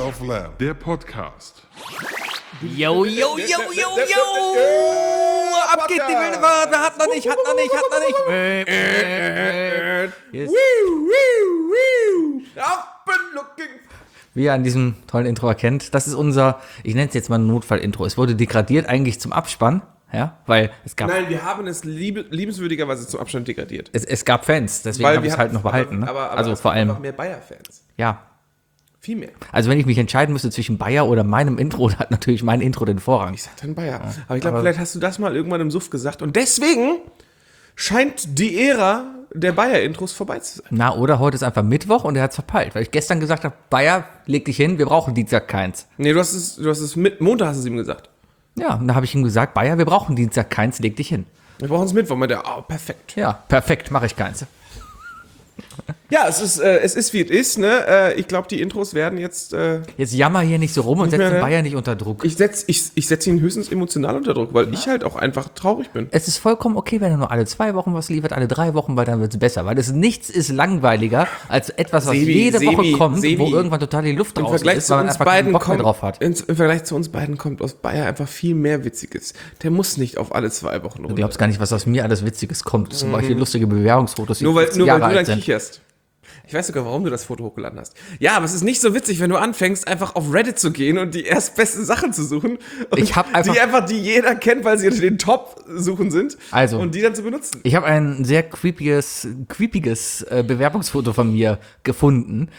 Kauflärm, der Podcast. Yo, yo, yo, yo, yo! Ab geht die wilde Fahrt! Hat noch nicht! Yes. Wie ihr an diesem tollen Intro erkennt, das ist unser, ich nenne es jetzt mal Notfall-Intro. Es wurde degradiert eigentlich zum Abspann, ja, weil es gab... Nein, wir haben es liebenswürdigerweise zum Abstand degradiert. Es gab Fans, deswegen haben wir es halt noch behalten. Ne? Aber also es vor allem... noch mehr Bayer-Fans. Ja. Viel mehr. Also wenn ich mich entscheiden müsste zwischen Bayer oder meinem Intro, dann hat natürlich mein Intro den Vorrang. Ich sag dann Bayer. Ja. Aber ich glaube, vielleicht hast du das mal irgendwann im Suff gesagt. Und deswegen scheint die Ära der Bayer-Intros vorbei zu sein. Na, oder heute ist einfach Mittwoch und er hat es verpeilt. Weil ich gestern gesagt habe, Bayer, leg dich hin, wir brauchen Dienstag keins. Nee, du hast es Montag hast du es ihm gesagt. Ja, und da habe ich ihm gesagt, Bayer, wir brauchen Dienstag keins, leg dich hin. Wir brauchen es Mittwoch. Und der, perfekt. Ja, perfekt, mache ich keins. Ja, es ist wie es ist, ne? Ich glaube, die Intros werden jetzt... Jetzt jammer hier nicht so rum und setz mehr, den ne? Bayer nicht unter Druck. Ich setz ihn höchstens emotional unter Druck, weil ich halt auch einfach traurig bin. Es ist vollkommen okay, wenn er nur alle 2 Wochen was liefert, alle 3 Wochen, weil dann wird es besser. Weil nichts ist langweiliger als etwas, was jede Woche kommt, wo irgendwann total die Luft draußen ist, weil man einfach keinen Bock mehr drauf hat. Im Vergleich zu uns beiden kommt aus Bayer einfach viel mehr Witziges. Der muss nicht auf alle 2 Wochen runter. Du glaubst gar nicht, was aus mir alles Witziges kommt. Zum Beispiel lustige Bewerbungsfotos, die nur weil 50 du Jahre dann alt sind. kicherst. Ich weiß sogar, warum du das Foto hochgeladen hast. Ja, aber es ist nicht so witzig, wenn du anfängst, einfach auf Reddit zu gehen und die erstbesten Sachen zu suchen. Und die jeder kennt, weil sie unter den Top-Suchen sind. Also, und die dann zu benutzen. Ich habe ein sehr creepiges Bewerbungsfoto von mir gefunden.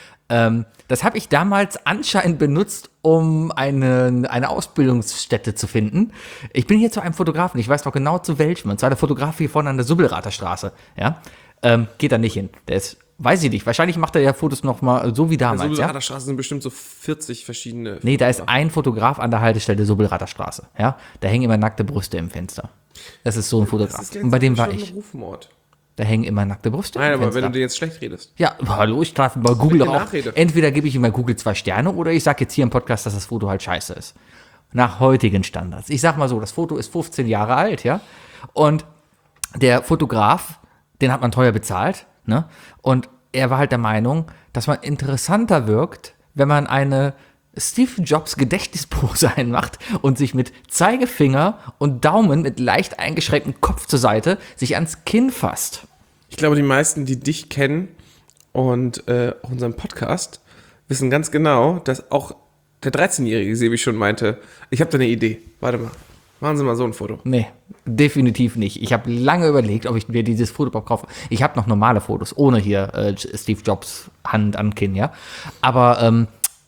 Das habe ich damals anscheinend benutzt, um eine Ausbildungsstätte zu finden. Ich bin hier zu einem Fotografen, ich weiß noch genau zu welchem. Und zwar der Fotograf hier vorne an der Subbelrather Straße. Ja? Geht da nicht hin. Der ist, weiß ich nicht, wahrscheinlich macht er ja Fotos noch mal so wie damals. Also Subbelrather Straße sind bestimmt so 40 verschiedene. Nee, da ist ein Fotograf an der Haltestelle Subbelrather Straße. Ja? Da hängen immer nackte Brüste im Fenster. Das ist so ein Fotograf. Und bei dem war ich. Rufmord. Da hängen immer nackte Brüste im Fenster. Nein, aber wenn du dir jetzt schlecht redest. Ja, hallo, ich greife bei Google auch. Entweder gebe ich ihm bei Google 2 Sterne oder ich sage jetzt hier im Podcast, dass das Foto halt scheiße ist. Nach heutigen Standards. Ich sag mal so, das Foto ist 15 Jahre alt, ja. Und der Fotograf, den hat man teuer bezahlt, ne? Und er war halt der Meinung, dass man interessanter wirkt, wenn man eine Steve Jobs Gedächtnispose einmacht und sich mit Zeigefinger und Daumen mit leicht eingeschränktem Kopf zur Seite sich ans Kinn fasst. Ich glaube, die meisten, die dich kennen und auch unseren Podcast, wissen ganz genau, dass auch der 13-jährige Sebi schon meinte, ich habe da eine Idee. Warte mal, machen Sie mal so ein Foto. Nee, definitiv nicht. Ich habe lange überlegt, ob ich mir dieses Foto überhaupt kaufe. Ich habe noch normale Fotos, ohne hier Steve Jobs Hand an Kinn, ja. Aber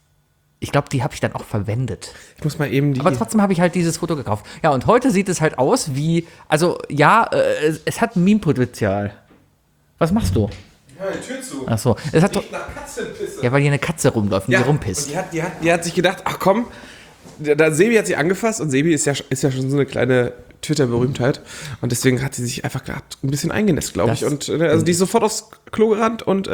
ich glaube, die habe ich dann auch verwendet. Ich muss mal eben Aber trotzdem habe ich halt dieses Foto gekauft. Ja, und heute sieht es halt aus wie, also ja, es hat ein Meme-Potenzial. Was machst du? Ja, die Tür zu. Ach so. Es hat Riecht nach Katzenpisse. Ja, weil hier eine Katze rumläuft und die rumpisst. Und die hat sich gedacht, ach komm, Sebi hat sie angefasst und Sebi ist ja schon so eine kleine Twitter-Berühmtheit und deswegen hat sie sich einfach gerade ein bisschen eingenässt, glaube ich. Und also die ist sofort aufs Klo gerannt und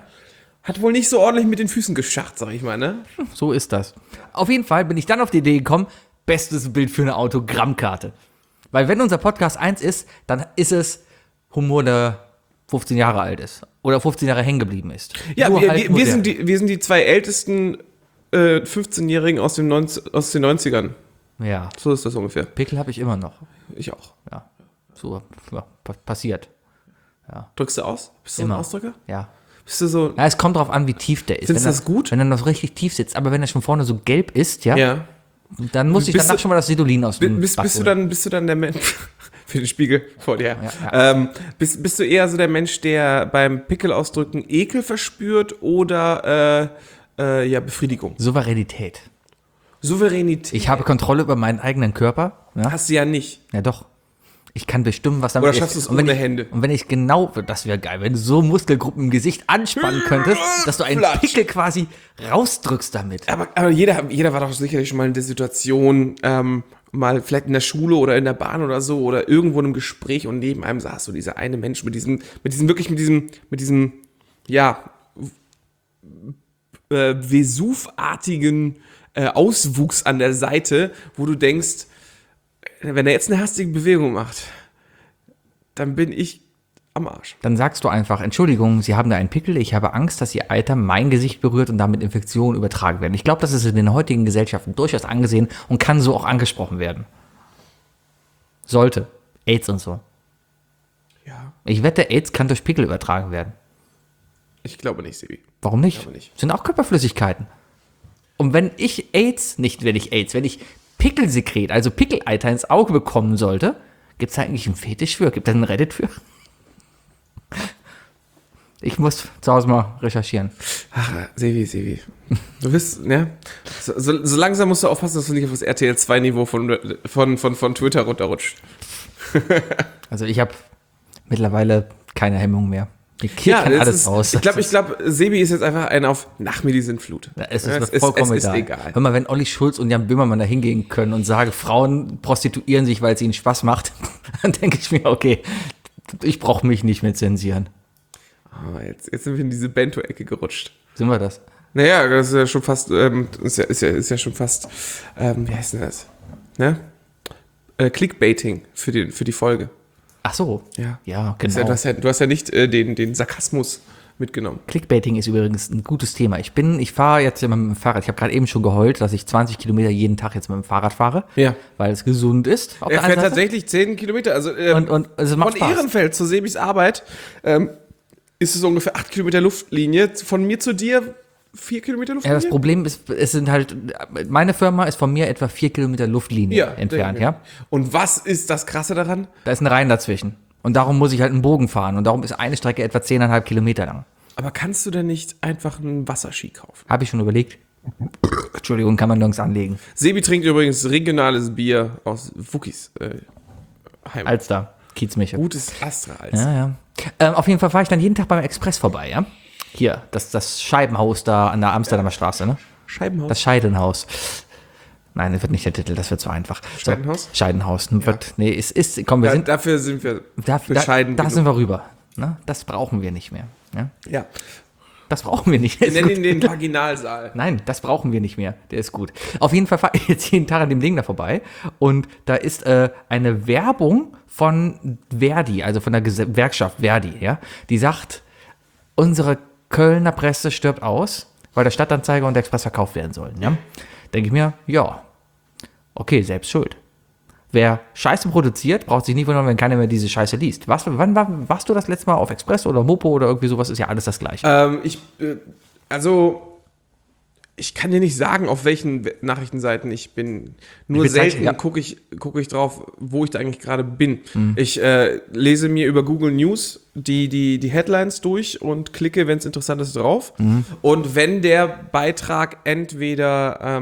hat wohl nicht so ordentlich mit den Füßen gescharrt, sag ich mal, ne? So ist das. Auf jeden Fall bin ich dann auf die Idee gekommen, bestes Bild für eine Autogrammkarte. Weil wenn unser Podcast 1 ist, dann ist es Humor, der 15 Jahre alt ist oder 15 Jahre hängen geblieben ist. Ja, wir sind die 2 ältesten 15-Jährigen aus den 90ern. Ja. So ist das ungefähr. Pickel habe ich immer noch. Ich auch. Ja. So passiert. Ja. Drückst du aus? Bist du so ein Ausdrücker? Ja. Bist du so... Ja, es kommt drauf an, wie tief der ist. Findest du das gut? Wenn er noch richtig tief sitzt, aber wenn er schon vorne so gelb ist, ja. Dann muss ich danach schon mal das Sedulin aus dem bist du dann der Mensch... Für den Spiegel vor dir. Ja. Bist du eher so der Mensch, der beim Pickelausdrücken Ekel verspürt oder Befriedigung? Souveränität. Ich habe Kontrolle über meinen eigenen Körper. Ja? Hast du ja nicht. Ja, doch. Ich kann bestimmen, was damit ist. Oder schaffst du es ohne Hände? Und wenn ich genau, das wäre geil, wenn du so Muskelgruppen im Gesicht anspannen könntest, dass du einen Pickel quasi rausdrückst damit. Aber jeder war doch sicherlich schon mal in der Situation, mal vielleicht in der Schule oder in der Bahn oder so oder irgendwo in einem Gespräch und neben einem saß so dieser eine Mensch mit diesem Vesuv-artigen Auswuchs an der Seite, wo du denkst, wenn er jetzt eine hastige Bewegung macht, dann bin ich am Arsch. Dann sagst du einfach, Entschuldigung, Sie haben da einen Pickel, ich habe Angst, dass Ihr Eiter mein Gesicht berührt und damit Infektionen übertragen werden. Ich glaube, das ist in den heutigen Gesellschaften durchaus angesehen und kann so auch angesprochen werden. Sollte. AIDS und so. Ja, Ich wette, AIDS kann durch Pickel übertragen werden. ich glaube nicht, Sebi. Warum nicht? glaube nicht. Sind auch Körperflüssigkeiten. Und wenn ich wenn ich Pickelsekret, also Pickeleiter ins Auge bekommen sollte, gibt es da eigentlich einen Fetisch für? Gibt es einen Reddit für? Ich muss zu Hause mal recherchieren. Ach, Sebi. Du bist, ne? So langsam musst du aufpassen, dass du nicht auf das RTL 2-Niveau von Twitter runterrutscht. Also ich habe mittlerweile keine Hemmung mehr. Hier kann alles raus. Ich glaube, Sebi ist jetzt einfach ein auf nach mir die Sintflut. Es ist vollkommen egal. Hör mal, wenn Olli Schulz und Jan Böhmermann da hingehen können und sagen, Frauen prostituieren sich, weil es ihnen Spaß macht, dann denke ich mir, okay, ich brauche mich nicht mehr zensieren. Oh, jetzt sind wir in diese Bento-Ecke gerutscht. Sind wir das? Naja, das ist ja schon fast, ist ja schon fast, wie heißt denn das? Ne? Clickbaiting für die Folge. Ach so. Ja. Ja, genau. Du hast ja nicht den Sarkasmus mitgenommen. Clickbaiting ist übrigens ein gutes Thema. Ich fahre jetzt ja mit dem Fahrrad. Ich habe gerade eben schon geheult, dass ich 20 Kilometer jeden Tag jetzt mit dem Fahrrad fahre. Ja. Weil es gesund ist. Er fährt tatsächlich 10 Kilometer. Also, und es macht von Spaß. Ehrenfeld zu Sebis Arbeit ist es ungefähr 8 Kilometer Luftlinie. Von mir zu dir 4 Kilometer Luftlinie? Ja, das Problem ist, meine Firma ist von mir etwa 4 Kilometer Luftlinie entfernt, ja. Und was ist das Krasse daran? Da ist ein Rhein dazwischen. Und darum muss ich halt einen Bogen fahren. Und darum ist eine Strecke etwa 10,5 Kilometer lang. Aber kannst du denn nicht einfach einen Wasserski kaufen? Habe ich schon überlegt. Entschuldigung, kann man nirgends anlegen. Sebi trinkt übrigens regionales Bier aus Wuckis Heimat. Alster, Kiezmiche. Gutes Astra Alster. Ja. Auf jeden Fall fahre ich dann jeden Tag beim Express vorbei, ja. Hier, das Scheibenhaus da an der Amsterdamer Straße, ne? Scheibenhaus? Das Scheidenhaus. Nein, das wird nicht der Titel, das wird zu einfach. Scheidenhaus? So, Scheidenhaus. Komm, dafür sind wir bescheiden. Da sind wir rüber. Ne? Das brauchen wir nicht mehr. Ja. Das brauchen wir nicht. Wir nennen ihn den Vaginalsaal. Nein, das brauchen wir nicht mehr. Der ist gut. Auf jeden Fall fahre ich jetzt jeden Tag an dem Ding da vorbei. Und da ist eine Werbung von Verdi, also von der Gewerkschaft Verdi, ja. Die sagt, unsere Kölner Presse stirbt aus, weil der Stadtanzeiger und der Express verkauft werden sollen. Ja? Denke ich mir, ja, okay, selbst schuld. Wer Scheiße produziert, braucht sich nicht wundern, wenn keiner mehr diese Scheiße liest. Wann warst du das letzte Mal auf Express oder Mopo oder irgendwie sowas? Ist ja alles das Gleiche. Ich kann dir nicht sagen, auf welchen Nachrichtenseiten ich bin. Nur selten gucke ich drauf, wo ich da eigentlich gerade bin. Ich lese mir über Google News die Headlines durch und klicke, wenn es interessant ist, drauf. Und wenn der Beitrag entweder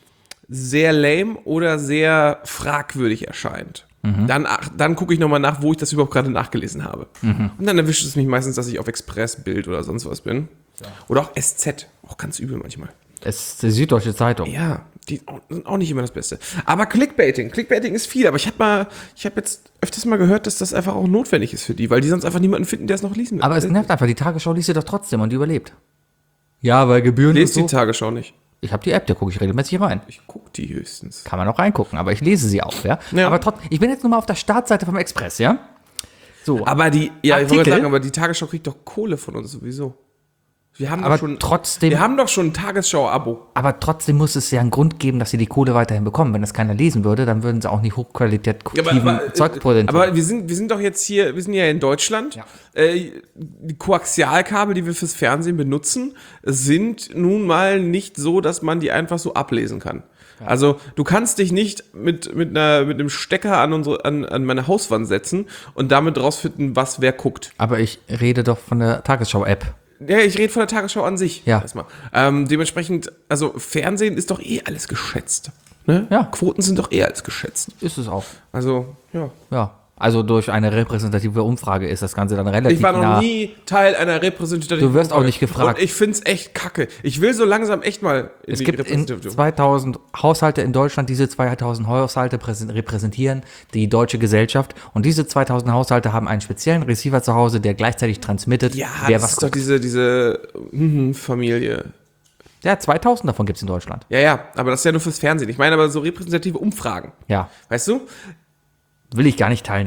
sehr lame oder sehr fragwürdig erscheint, dann gucke ich nochmal nach, wo ich das überhaupt gerade nachgelesen habe. Und dann erwischt es mich meistens, dass ich auf Express, Bild oder sonst was bin. Ja. Oder auch SZ, auch ganz übel manchmal. Es ist die Süddeutsche Zeitung. Ja, die sind auch nicht immer das Beste. Aber Clickbaiting ist viel. Aber ich habe jetzt öfters mal gehört, dass das einfach auch notwendig ist für die, weil die sonst einfach niemanden finden, der es noch lesen will. Aber es nervt einfach. Die Tagesschau liest sie doch trotzdem und die überlebt. Ja, weil Gebühren. Lest die Tagesschau nicht. Ich habe die App, da gucke ich regelmäßig rein. Ich gucke die höchstens. Kann man auch reingucken, aber ich lese sie auch, ja. Aber trotzdem, ich bin jetzt nur mal auf der Startseite vom Express, ja. So. Aber ich wollte sagen, aber die Tagesschau kriegt doch Kohle von uns sowieso. Wir haben doch schon ein Tagesschau-Abo. Aber trotzdem muss es ja einen Grund geben, dass sie die Kohle weiterhin bekommen. Wenn das keiner lesen würde, dann würden sie auch nicht hochqualitativen Zeug präsentieren. Aber wir sind doch jetzt hier, wir sind ja in Deutschland. Ja. Die Koaxialkabel, die wir fürs Fernsehen benutzen, sind nun mal nicht so, dass man die einfach so ablesen kann. Ja. Also du kannst dich nicht mit einem Stecker an meine Hauswand setzen und damit rausfinden, was wer guckt. Aber ich rede doch von der Tagesschau-App. Ja, ich rede von der Tagesschau an sich. Ja. Erstmal. Dementsprechend, also Fernsehen ist doch alles geschätzt. Ne? Ja. Quoten sind doch alles geschätzt. Ist es auch. Also, ja. Ja. Also durch eine repräsentative Umfrage ist das Ganze dann relativ Ich war noch nie Teil einer repräsentativen Du wirst Umfrage. Auch nicht gefragt. Und ich find's echt kacke. Ich will so langsam echt mal in die Repräsentativität. Es gibt 2000 Haushalte in Deutschland, diese 2000 Haushalte repräsentieren die deutsche Gesellschaft und diese 2000 Haushalte haben einen speziellen Receiver zu Hause, der gleichzeitig transmittet, wer das was ist guckt. Doch diese Familie. Ja, 2000 davon gibt's in Deutschland. Ja, aber das ist ja nur fürs Fernsehen. Ich meine aber so repräsentative Umfragen. Ja. Weißt du? Will ich gar nicht teilnehmen.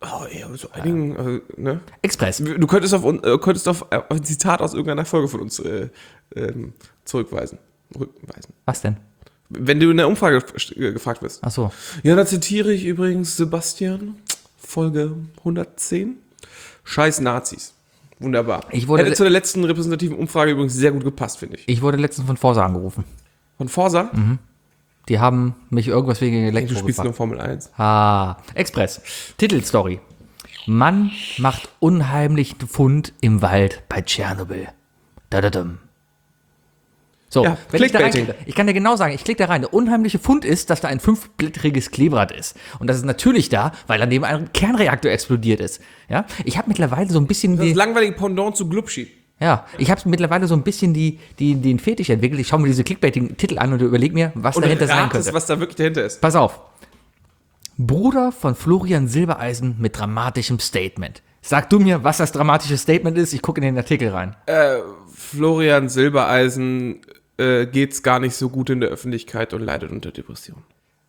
Oh, ja, so einigen, ne? Express. Du könntest auf ein Zitat aus irgendeiner Folge von uns rückweisen. Was denn? Wenn du in der Umfrage gefragt wirst. Ach so. Ja, da zitiere ich übrigens Sebastian, Folge 110. Scheiß Nazis. Wunderbar. Hätte zu der letzten repräsentativen Umfrage übrigens sehr gut gepasst, finde ich. Ich wurde letztens von Forsa angerufen. Von Forsa? Mhm. Die haben mich irgendwas wegen Elektro Du spielst nur Formel 1. Express. Titelstory. Mann macht unheimlichen Fund im Wald bei Tschernobyl. Da-da-dum. So, Ja, wenn ich da Clickbaiting. reinklicke, ich kann dir genau sagen, ich klicke da rein. Der unheimliche Fund ist, dass da ein 5-blättriges Kleeblatt ist. Und das ist natürlich da, weil daneben ein Kernreaktor explodiert ist. Ja, ich habe mittlerweile so ein bisschen Das ist langweilige Pendant zu Glubschi. Ja, ich habe mittlerweile so ein bisschen den Fetisch entwickelt. Ich schaue mir diese Clickbaiting-Titel an und überlege mir, was dahinter sein könnte. Was da wirklich dahinter ist. Pass auf. Bruder von Florian Silbereisen mit dramatischem Statement. Sag du mir, was das dramatische Statement ist. Ich gucke in den Artikel rein. Florian Silbereisen geht's gar nicht so gut in der Öffentlichkeit und leidet unter Depression.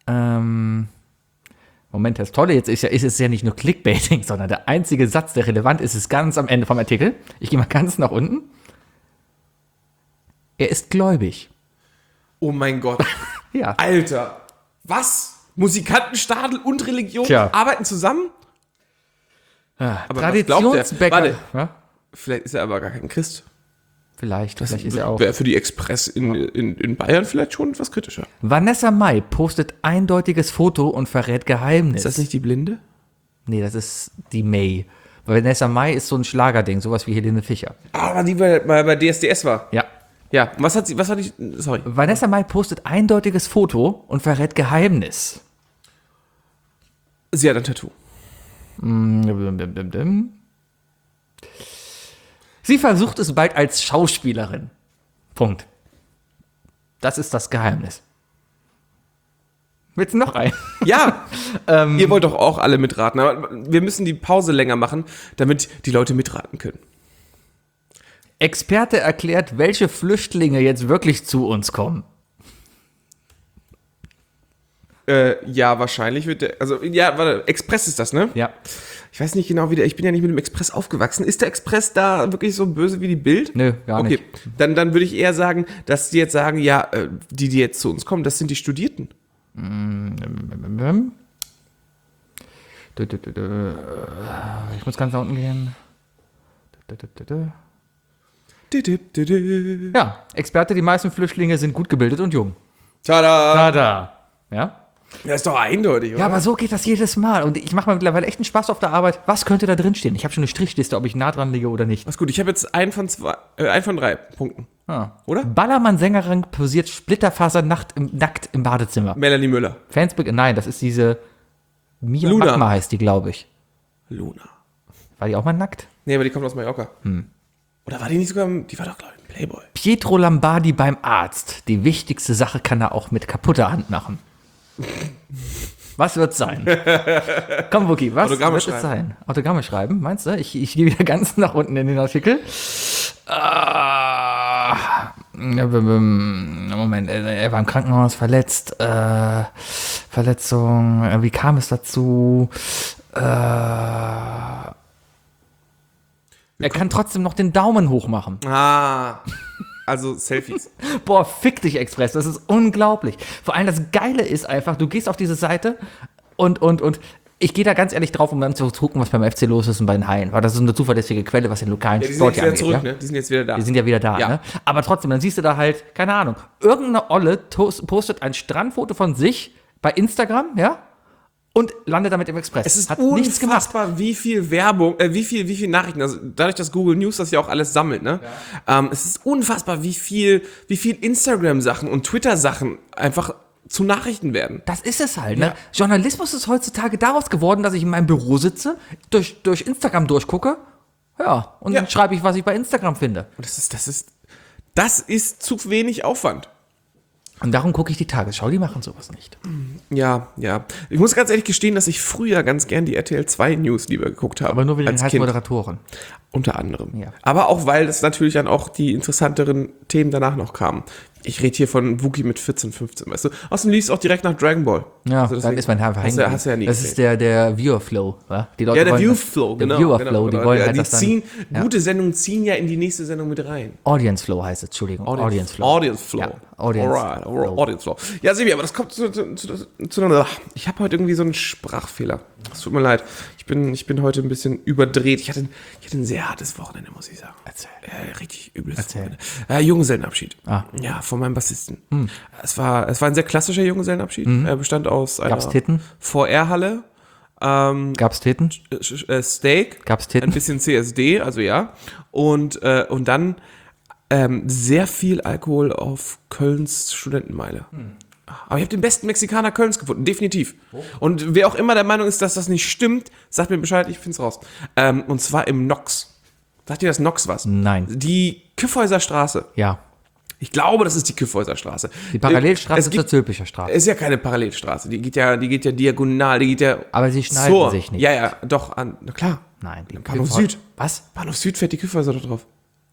Moment, das Tolle jetzt ist es ja nicht nur Clickbaiting, sondern der einzige Satz, der relevant ist, ist ganz am Ende vom Artikel. Ich gehe mal ganz nach unten. Er ist gläubig. Oh mein Gott. Ja. Alter. Was? Musikantenstadel und Religion arbeiten zusammen? Aber Traditionsbäcker. Warte. Ja? Vielleicht ist er aber gar kein Christ. Vielleicht ist er auch. Wäre für die Express in Bayern vielleicht schon etwas kritischer. Vanessa Mai postet eindeutiges Foto und verrät Geheimnis. Ist das nicht die Blinde? Nee, das ist die May. Vanessa Mai ist so ein Schlagerding, sowas wie Helene Fischer. Aber die mal bei DSDS war. Ja. Ja, was war die, sorry. Vanessa Mai postet eindeutiges Foto und verrät Geheimnis. Sie hat ein Tattoo. Sie versucht es bald als Schauspielerin. Punkt. Das ist das Geheimnis. Willst du noch ein? Ja, ihr wollt doch auch alle mitraten, aber wir müssen die Pause länger machen, damit die Leute mitraten können. Experte erklärt, welche Flüchtlinge jetzt wirklich zu uns kommen. Ja, wahrscheinlich wird der, warte, Express ist das, ne? Ja. Ich weiß nicht genau, ich bin ja nicht mit dem Express aufgewachsen. Ist der Express da wirklich so böse wie die Bild? Nö, gar nicht. Okay, dann würde ich eher sagen, dass die jetzt sagen, ja, die jetzt zu uns kommen, das sind die Studierten. Ich muss ganz nach unten gehen. Ja, Experte, die meisten Flüchtlinge sind gut gebildet und jung. Tada! Tada. Ja? Ja, ist doch eindeutig, oder? Ja, aber so geht das jedes Mal. Und ich mache mir mittlerweile echt einen Spaß auf der Arbeit. Was könnte da drin stehen? Ich habe schon eine Strichliste, ob ich nah dran liege oder nicht. Was gut, ich habe jetzt einen von 3 Punkten. Oder? Ballermann-Sängerin posiert Splitterfaser nackt im Badezimmer. Melanie Müller. Nein, das ist diese Mia Luna. Magma heißt die, glaube ich. Luna. War die auch mal nackt? Nee, aber die kommt aus Mallorca. Oder war die nicht sogar, die war doch, glaube ich, ein Playboy. Pietro Lombardi beim Arzt. Die wichtigste Sache kann er auch mit kaputter Hand machen. Was wird's sein? Komm, Wookie, was Autogramme wird es sein? Autogramme schreiben, meinst du? Ich gehe wieder ganz nach unten in den Artikel. Moment, er war im Krankenhaus verletzt. Verletzung, wie kam es dazu? Er kann trotzdem noch den Daumen hoch machen. Also Selfies. Boah, fick dich, Express, das ist unglaublich. Vor allem das Geile ist einfach, du gehst auf diese Seite und ich gehe da ganz ehrlich drauf, um dann zu gucken, was beim FC los ist und bei den Haien. Weil das ist eine zuverlässige Quelle, was den lokalen Sport hier angeht. Die sind jetzt wieder zurück, ja? ne? Die sind jetzt wieder da. Die sind ja wieder da, Ja. ne? Aber trotzdem, dann siehst du da halt, keine Ahnung, irgendeine Olle postet ein Strandfoto von sich bei Instagram, ja? Und landet damit im Express. Es ist Hat nichts gemacht. unfassbar, wie viel Werbung, wie viel Nachrichten, also dadurch, dass Google News das ja auch alles sammelt, ne? Ja. Es ist unfassbar, wie viel Instagram-Sachen und Twitter-Sachen einfach zu Nachrichten werden. Das ist es halt, ne? Journalismus ist heutzutage daraus geworden, dass ich in meinem Büro sitze, durch Instagram durchgucke, ja, und dann schreibe ich, was ich bei Instagram finde. Und das ist zu wenig Aufwand. Und darum gucke ich die Tagesschau, die machen sowas nicht. Ja. Ich muss ganz ehrlich gestehen, dass ich früher ganz gern die RTL 2 News lieber geguckt habe. Aber nur wegen den als heißen Kind. Moderatoren. Unter anderem. Ja. Aber auch, weil das natürlich dann auch die interessanteren Themen danach noch kamen. Ich rede hier von Wookie mit 14, 15, weißt du. Außerdem liest auch direkt nach Dragon Ball. Ja, Also dann deswegen- ist mein Herr hast du ja nie Das gesehen. ist der Viewer-Flow. Ja? Die Leute Ja, der wollen- View-Flow, der genau. Viewer-Flow, die wollen ja, halt die das dann... ziehen, ja. gute Sendungen ziehen ja in die nächste Sendung mit rein. Audience-Flow heißt es, Entschuldigung. Audience-Flow. Audience-Flow. Ja, Audience Alright, Flow. Audience-Flow. Ja, Sebi, aber das kommt zu einer... Ich habe heute irgendwie so einen Sprachfehler. Es tut mir leid. Ich bin heute ein bisschen überdreht. Ich hatte ein sehr hartes Wochenende, muss ich sagen. Erzähl. Richtig übles Erzähl. Wochenende. Junggesellenabschied. Ah. Ja, von meinem Bassisten. Es war ein sehr klassischer Junggesellenabschied. Er bestand aus einer Gab's Titten? VR-Halle, Gab's Titten? Steak, Gab's Titten? ein bisschen CSD, also ja, und dann sehr viel Alkohol auf Kölns Studentenmeile. Aber ich habe den besten Mexikaner Kölns gefunden, definitiv. Und wer auch immer der Meinung ist, dass das nicht stimmt, sagt mir Bescheid, ich find's raus. Und zwar im Nox. Sagt dir das Nox was? Nein. Die Kyffhäuser Straße. Ja. Ich glaube, das ist die Kyffhäuser Straße. Die Parallelstraße Es zur gibt- Zülpicher Straße. Ist ja keine Parallelstraße, die geht ja diagonal, die geht ja Aber sie schneiden sich nicht. Ja, doch, na klar. Nein. Die Bahnhof Kyffhäuser- Süd. Was? Bahnhof Süd fährt die Kyffhäuser da drauf.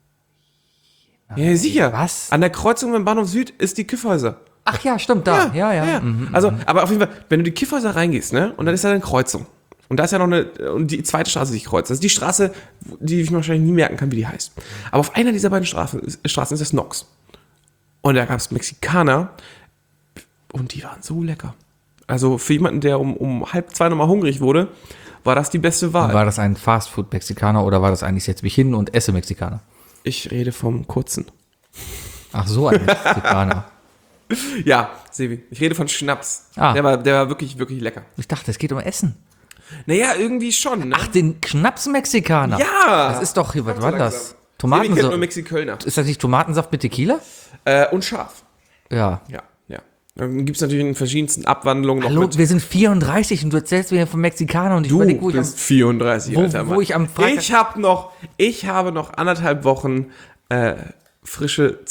Ja, sicher. Was? An der Kreuzung mit Bahnhof Süd ist die Kyffhäuser. Ach ja, stimmt, da. Ja. Also, aber auf jeden Fall, wenn du die Kyffhäuser reingehst, ne, und dann ist da eine Kreuzung. Und da ist ja noch und die zweite Straße, die sich kreuzt. Das ist die Straße, die ich mir wahrscheinlich nie merken kann, wie die heißt. Aber auf einer dieser beiden Straßen ist das Nox. Und da gab es Mexikaner und die waren so lecker. Also für jemanden, der um 1:30 nochmal hungrig wurde, war das die beste Wahl. War das ein Fastfood-Mexikaner oder war das eigentlich setz mich hin und esse Mexikaner? Ich rede vom kurzen. Ach so, ein Mexikaner. Ja, Sebi, ich rede von Schnaps. Ah. Der war wirklich, wirklich lecker. Ich dachte, es geht um Essen. Naja, irgendwie schon, ne? Ach, den Schnaps-Mexikaner. ja! Das ist doch hier, was war langsam. das? Sebi kennt nur Tomatensaft. Mexikölner. Ist das nicht Tomatensaft mit Tequila? Und scharf. Ja. Ja. Dann gibt es natürlich in verschiedensten Abwandlungen noch Hallo, mit. wir sind 34 und du erzählst mir von Mexikaner und ich Du überlege, wo ich am... bist 34, wo- alter wo Mann. ich am Freitag- Ich habe noch 1,5 Wochen frische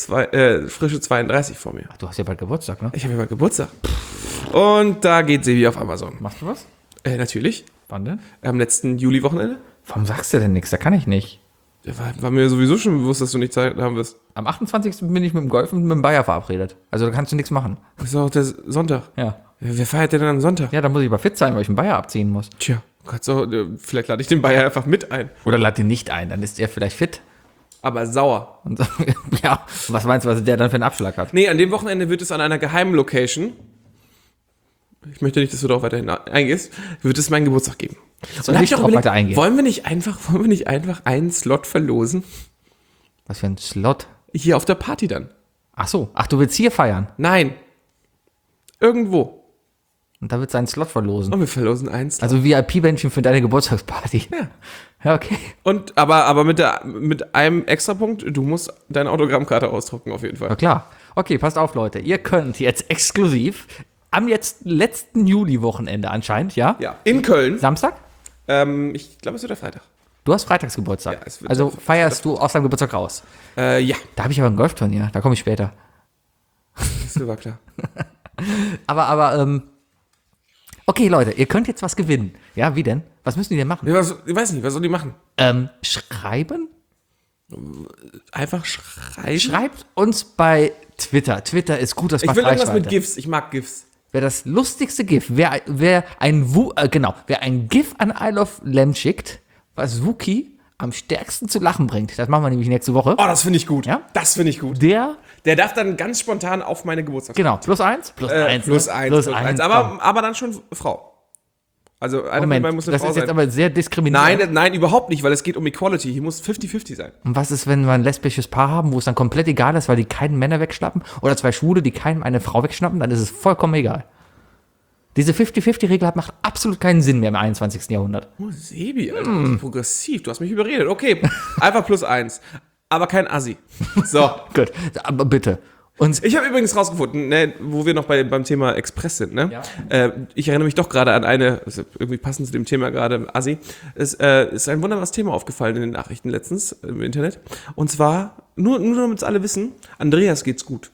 32 vor mir. Ach, du hast ja bald Geburtstag, ne? Ich habe ja bald Geburtstag. Und da geht Sebi auf Amazon. Machst du was? Natürlich. Wann denn? Am letzten Juli-Wochenende. Warum sagst du denn nichts? Da kann ich nicht. Ja, war mir sowieso schon bewusst, dass du nicht Zeit haben wirst. Am 28. bin ich mit dem Golf und mit dem Bayer verabredet. Also da kannst du nichts machen. Das ist auch der Sonntag. Ja. Wer feiert denn am Sonntag? Ja, da muss ich aber fit sein, weil ich einen Bayer abziehen muss. Tja, vielleicht lade ich den Bayer einfach mit ein. Oder lad ihn nicht ein, dann ist er vielleicht fit. Aber sauer. Und ja, was meinst du, was der dann für einen Abschlag hat? Nee, an dem Wochenende wird es an einer geheimen Location, ich möchte nicht, dass du darauf weiterhin eingehst, wird es meinen Geburtstag geben. Soll Da hab ich ich auch drauf überlegt, weiter eingehen? wollen wir nicht einfach einen Slot verlosen? Was für ein Slot? Hier auf der Party dann. Ach so. Ach, du willst hier feiern. Nein. Irgendwo. Und da wird es einen Slot verlosen. Und wir verlosen einen Slot. Also VIP-Bändchen für deine Geburtstagsparty. Ja. Ja, okay. Und, aber mit einem Extrapunkt, du musst deine Autogrammkarte ausdrucken, auf jeden Fall. Na klar. Okay, passt auf, Leute. Ihr könnt jetzt exklusiv am jetzt letzten Juli-Wochenende anscheinend, ja? Ja. In Köln. Samstag? Ich glaube, es wird der Freitag. Du hast Freitagsgeburtstag. Ja, es wird Also der- feierst du aus deinem Geburtstag raus. Ja, Da habe ich aber ein Golfturnier. Da komme ich später. das war klar. Aber okay, Leute, ihr könnt jetzt was gewinnen. Ja, wie denn? Was müssen die denn machen? Ja, ich weiß nicht, was soll die machen? Schreiben? Einfach schreiben? Schreibt uns bei Twitter. Twitter ist gut, das Ich macht will irgendwas mit Reichweite. GIFs. Ich mag GIFs. Wer das lustigste GIF, wer ein GIF an Isle of Lamb schickt, was Wookie am stärksten zu lachen bringt, das machen wir nämlich nächste Woche, Oh, das finde ich gut. Ja? Das finde ich gut. der, Der darf dann ganz spontan auf meine Geburtstag. genau, +1? +1. Plus eins. Aber dann schon Frau. Also einer von Moment, beiden muss eine das Frau ist jetzt sein. aber sehr diskriminierend. Nein, überhaupt nicht, weil es geht um Equality. Hier muss 50-50 sein. Und was ist, wenn wir ein lesbisches Paar haben, wo es dann komplett egal ist, weil die keinen Männer wegschnappen? Oder zwei Schwule, die keinem eine Frau wegschnappen? Dann ist es vollkommen egal. Diese 50-50-Regel macht absolut keinen Sinn mehr im 21. Jahrhundert. Oh, Sebi, Alter, progressiv. Du hast mich überredet. Okay, einfach +1. Aber kein Assi. So. Gut, aber bitte. Und Ich habe übrigens rausgefunden, ne, wo wir noch beim Thema Express sind, ne? Ja. Ich erinnere mich doch gerade an eine, also irgendwie passend zu dem Thema gerade, Assi. Es ist ein wunderbares Thema aufgefallen in den Nachrichten letztens im Internet. Und zwar, nur damit es alle wissen, Andreas geht's gut.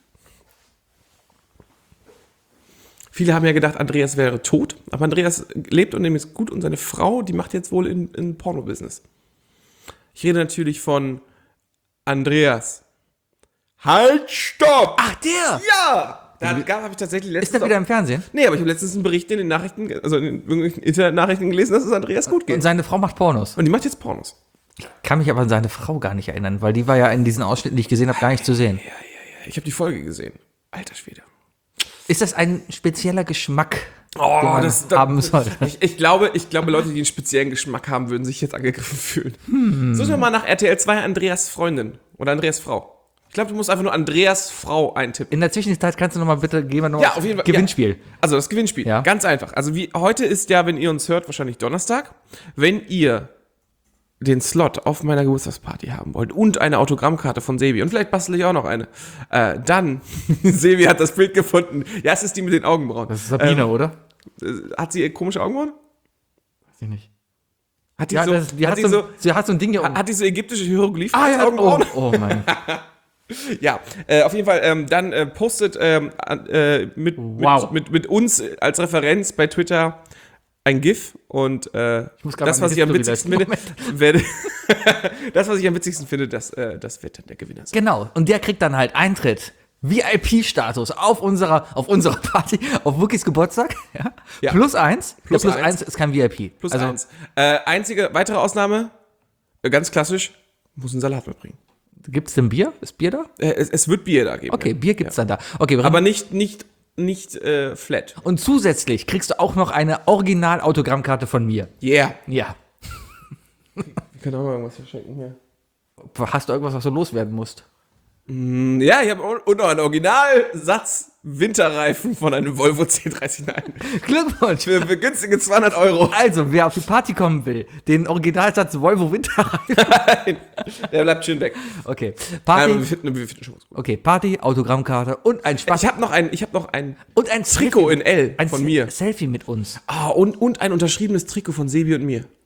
Viele haben ja gedacht, Andreas wäre tot, aber Andreas lebt und dem ist gut und seine Frau, die macht jetzt wohl in Porno-Business. Ich rede natürlich von Andreas Halt, stopp! Ach, der! Ja! Da habe ich tatsächlich letztens... Ist der wieder im Fernsehen? Nee, aber ich habe letztens einen Bericht in den Nachrichten, also in irgendwelchen Internetnachrichten gelesen, dass es Andreas gut geht. Und seine Frau macht Pornos. Und die macht jetzt Pornos. Kann mich aber an seine Frau gar nicht erinnern, weil die war ja in diesen Ausschnitten, die ich gesehen habe, gar nicht zu sehen. Ja. Ich habe die Folge gesehen. Alter Schwede. Ist das ein spezieller Geschmack, Oh, den man haben soll? Ich glaube, Leute, die einen speziellen Geschmack haben, würden sich jetzt angegriffen fühlen. Such doch mal nach RTL 2 Andreas Freundin oder Andreas Frau. Ich glaube, du musst einfach nur Andreas Frau eintippen. In der Zwischenzeit kannst du noch mal bitte, gehen wir noch Ja, auf jeden Fall. Gewinnspiel. Ja. Also das Gewinnspiel, Ja. ganz einfach. Also wie heute ist ja, wenn ihr uns hört, wahrscheinlich Donnerstag. Wenn ihr den Slot auf meiner Geburtstagsparty haben wollt und eine Autogrammkarte von Sebi und vielleicht bastel ich auch noch eine, dann, Sebi hat das Bild gefunden. Ja, es ist die mit den Augenbrauen. Das ist Sabine, oder? Hat sie komische Augenbrauen? Weiß ich nicht. Hat die Ja, so, die hat so ein Ding hier hat die so ägyptische Hieroglyphen Ah, als ja, Augenbrauen? oh mein. Ja, auf jeden Fall, dann postet Wow. mit uns als Referenz bei Twitter ein GIF und muss grad das, mal was ich am History witzigsten finde, das, was ich am witzigsten finde, das wird dann der Gewinner sein. Genau. Und der kriegt dann halt Eintritt. VIP-Status auf unserer Party, auf Wookies Geburtstag. Ja? Ja. Plus 1. Plus Plus eins. 1 ist kein VIP. Plus also, 1. Einzige weitere Ausnahme, ganz klassisch, muss einen Salat mitbringen. Gibt's denn Bier? Ist Bier da? Es wird Bier da geben. Okay, ja. Bier gibt's dann da. Okay, Aber nicht flat. und zusätzlich kriegst du auch noch eine Original-Autogrammkarte von mir. Yeah. Ja. Wir können auch mal irgendwas verschenken hier. Hast du irgendwas, was du loswerden musst? Ja, ich habe noch einen Originalsatz Winterreifen von einem Volvo C30. Nein. Glückwunsch! Für günstige 200 Euro. Also, wer auf die Party kommen will, den Originalsatz Volvo Winterreifen. Nein, der bleibt schön weg. Okay. Nein, Party. aber wir finden schon was gut. Okay, Party, Autogrammkarte und ein Spaß. Ich habe noch ein Und ein Trikot in L ein von mir. Selfie mit uns. Ah, und ein unterschriebenes Trikot von Sebi und mir.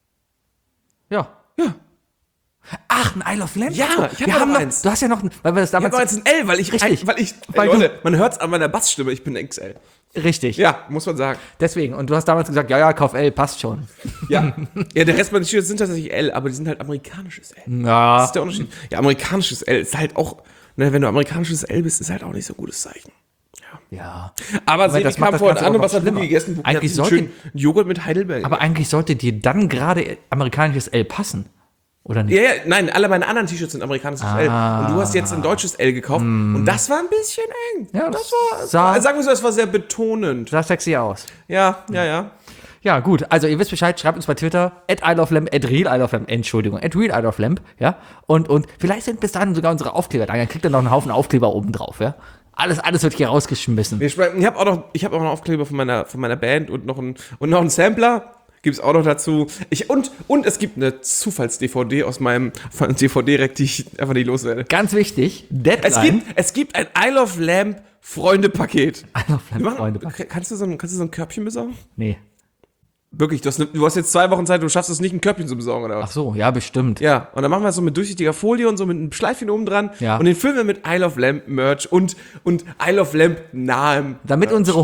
Ja. Ja. Ach, ein Isle of Lamp? Ja, ich hab noch eins. Du hast ja noch, weil wir das Ich habe damals. noch jetzt ein L, weil ich, Richtig. Weil Leute, man hört es an meiner Bassstimme, ich bin XL. Richtig. Ja, muss man sagen. Deswegen. Und du hast damals gesagt, ja, kauf L, passt schon. Ja. Ja, der Rest meiner T-Shirts sind tatsächlich L, aber die sind halt amerikanisches L. Das Ja. ist der Unterschied. Ja, amerikanisches L ist halt auch, ne, wenn du amerikanisches L bist, ist halt auch nicht so ein gutes Zeichen. Ja. Aber Sebi das macht kam das vorhin Ganze an auch und noch was hat schlimmer. Bubi gegessen? Bubi Eigentlich hat einen sollte- schönen Joghurt mit Heidelberg. Aber eigentlich sollte dir dann gerade amerikanisches L passen. Oder nicht? Ja, nein, alle meine anderen T-Shirts sind amerikanisches L. Und du hast jetzt ein deutsches L gekauft. Und das war ein bisschen eng. Ja, das sah- war, sagen wir so, das war sehr betonend. Sah sexy aus. Ja. Ja, gut. Also, ihr wisst Bescheid, schreibt uns bei Twitter, @IloveLamp, @RealIloveLamp, Entschuldigung, @RealIloveLamp, ja. Und vielleicht sind bis dahin sogar unsere Aufkleber da. Dann kriegt ihr noch einen Haufen Aufkleber oben drauf, ja. Alles wird hier rausgeschmissen. Ich habe auch noch einen Aufkleber von meiner Band und noch einen Sampler. Gibt's auch noch dazu. Und es gibt eine Zufalls-DVD aus meinem DVD-Rack, die ich einfach nicht loswerde. Ganz wichtig, Deadline. Es gibt ein Isle of Lamp Freunde-Paket. Isle of Lamp, Freunde. Kannst du so ein Körbchen besorgen? Nee. Wirklich, du hast jetzt 2 Wochen Zeit, du schaffst es nicht, ein Körbchen zu besorgen, oder Ach was? so, ja, bestimmt. Ja, und dann machen wir es so mit durchsichtiger Folie und so mit einem Schleifchen oben dran. Ja. Und den füllen wir mit Isle of Lamp Merch und Isle of Lamp nahem. Damit unsere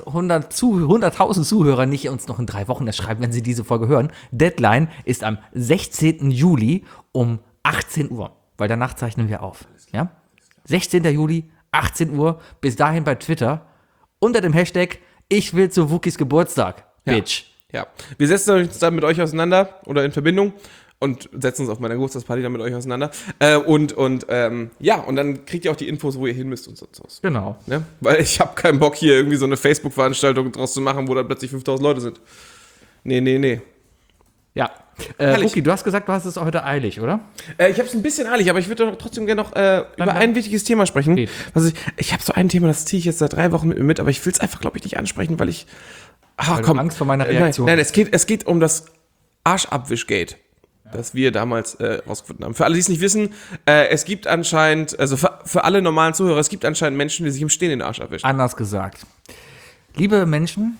100.000 Zuhörer nicht uns noch in 3 Wochen das schreiben, wenn sie diese Folge hören. Deadline ist am 16. Juli um 18 Uhr, weil danach zeichnen wir auf. Ja? 16. Juli, 18 Uhr, bis dahin bei Twitter unter dem Hashtag Ich will zu Wookies Geburtstag, Bitch. Ja, wir setzen uns dann mit euch auseinander oder in Verbindung und setzen uns auf meiner Geburtstagsparty dann mit euch auseinander. Und dann kriegt ihr auch die Infos, wo ihr hin müsst und so. Genau. Ne? Weil ich habe keinen Bock, hier irgendwie so eine Facebook-Veranstaltung draus zu machen, wo dann plötzlich 5000 Leute sind. Nee. Ja. Herrlich. Wookie, du hast gesagt, du hast es heute eilig, oder? Ich habe es ein bisschen eilig, aber ich würde doch trotzdem gerne noch über ein wichtiges Thema sprechen. Geht. Also ich habe so ein Thema, das ziehe ich jetzt seit 3 Wochen mit mir mit, aber ich will es einfach, glaube ich, nicht ansprechen, weil ich... Weil du Angst vor meiner Reaktion Nein, es geht um das Arschabwischgate, das wir damals rausgefunden haben. Für alle, die es nicht wissen, es gibt anscheinend, also für alle normalen Zuhörer, es gibt anscheinend Menschen, die sich im Stehen den Arsch abwischen. Anders gesagt. Liebe Menschen,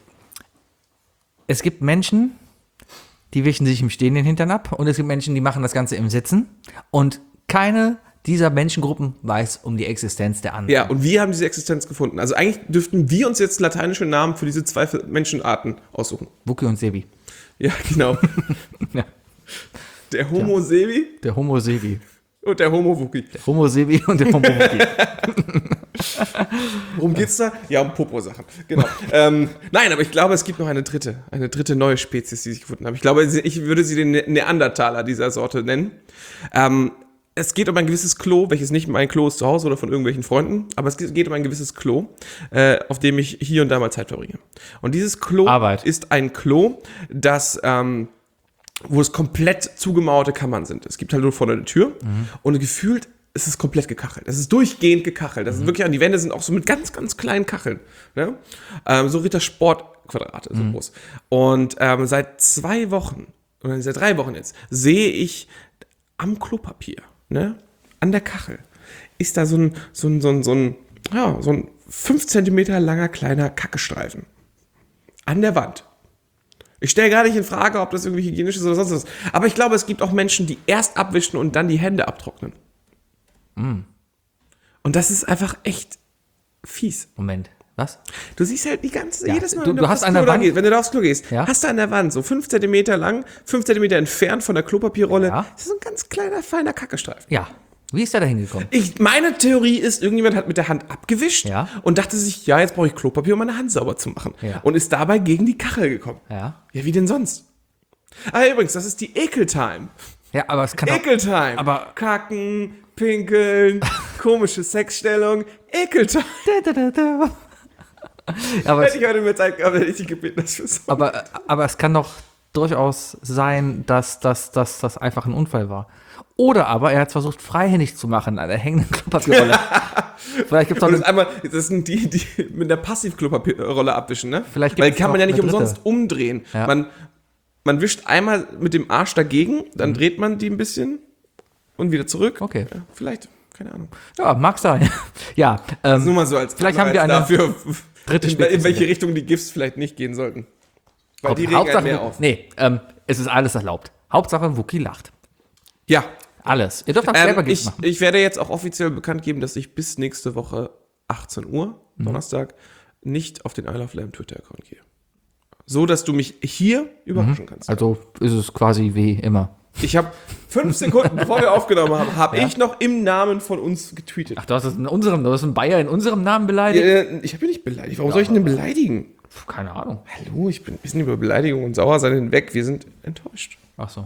es gibt Menschen, die wischen sich im Stehen den Hintern ab und es gibt Menschen, die machen das Ganze im Sitzen und keine dieser Menschengruppen weiß um die Existenz der anderen. Ja, und wir haben diese Existenz gefunden. Also eigentlich dürften wir uns jetzt lateinische Namen für diese 2 Menschenarten aussuchen. Wookie und Sebi. Ja, genau. Ja. Der Homo Sebi. Der Homo Sebi. Und der Homo-Wookie. Der Homo-Sebi und der Homo-Wookie. Worum geht's da? Ja, um Popo-Sachen. Genau. Nein, aber ich glaube, es gibt noch eine dritte neue Spezies, die ich gefunden habe. Ich glaube, ich würde sie den Neandertaler dieser Sorte nennen. Es geht um ein gewisses Klo, welches nicht mein Klo ist zu Hause oder von irgendwelchen Freunden, aber es geht um ein gewisses Klo, auf dem ich hier und da mal Zeit verbringe. Und dieses Klo ist ein Klo, das wo es komplett zugemauerte Kammern sind. Es gibt halt nur vorne eine Tür und gefühlt ist es komplett gekachelt. Es ist durchgehend gekachelt. Das ist wirklich, an die Wände sind auch so mit ganz, ganz kleinen Kacheln. Ne? So Rittersport-Quadrate, so groß. Und seit 2 Wochen, oder seit 3 Wochen jetzt, sehe ich am Klopapier, ne, an der Kachel, ist da so ein 5 Zentimeter langer kleiner Kackestreifen. An der Wand. Ich stelle gar nicht in Frage, ob das irgendwie hygienisch ist oder sonst was. Aber ich glaube, es gibt auch Menschen, die erst abwischen und dann die Hände abtrocknen. Und das ist einfach echt fies. Moment, was? Du siehst halt die ganze, Ja, jedes Mal, du hast an der Wand, wenn du da aufs Klo gehst, ja, hast du an der Wand so 5 Zentimeter lang, 5 Zentimeter entfernt von der Klopapierrolle, ja, das ist so ein ganz kleiner, feiner Kackestreifen. Ja, wie ist der da hingekommen? Meine Theorie ist, irgendjemand hat mit der Hand abgewischt, ja, und dachte sich, ja, jetzt brauche ich Klopapier, um meine Hand sauber zu machen. Ja. Und ist dabei gegen die Kachel gekommen. Ja. Ja, wie denn sonst? Übrigens, das ist die Ekeltime. Ja, aber es kann auch, Ekeltime. aber Kacken, Pinkeln, komische Sexstellung, Ekeltime. aber, Hätte ich heute mehr Zeit gehabt, hätte ich dich gebeten, das für so. aber es kann doch durchaus sein, dass das einfach ein Unfall war. Oder aber er hat es versucht, freihändig zu machen an der hängenden Klopapierrolle. Vielleicht gibt's auch das sind die mit der Passivklopapierrolle abwischen, ne? Vielleicht Weil gibt's kann man ja nicht eine dritte. umsonst umdrehen. Ja. Man wischt einmal mit dem Arsch dagegen, dann dreht man die ein bisschen und wieder zurück. Okay. Ja, vielleicht, keine Ahnung. Ja, mag sein. Ja, Nur mal so als vielleicht haben wir eine dafür, dritte in Spezies. welche Richtung die GIFs vielleicht nicht gehen sollten. Weil die regen Hauptsache, einen mehr auf. Nee, es ist alles erlaubt. Hauptsache, Wookie lacht. Ja. Alles. Ihr dürft auch selber GIFs machen. Ich werde jetzt auch offiziell bekannt geben, dass ich bis nächste Woche 18 Uhr, Donnerstag, nicht auf den I Love Lamb Twitter-Account gehe. So, dass du mich hier überraschen kannst. Also ist es quasi wie immer. Ich habe 5 Sekunden, bevor wir aufgenommen haben, habe ich noch im Namen von uns getweetet. Ach, du hast einen Bayer in unserem Namen beleidigt? Ich habe ihn nicht beleidigt. Warum soll ich ihn denn beleidigen? Keine Ahnung. Hallo, wir sind über Beleidigung und Sauersein hinweg. Wir sind enttäuscht. Ach so.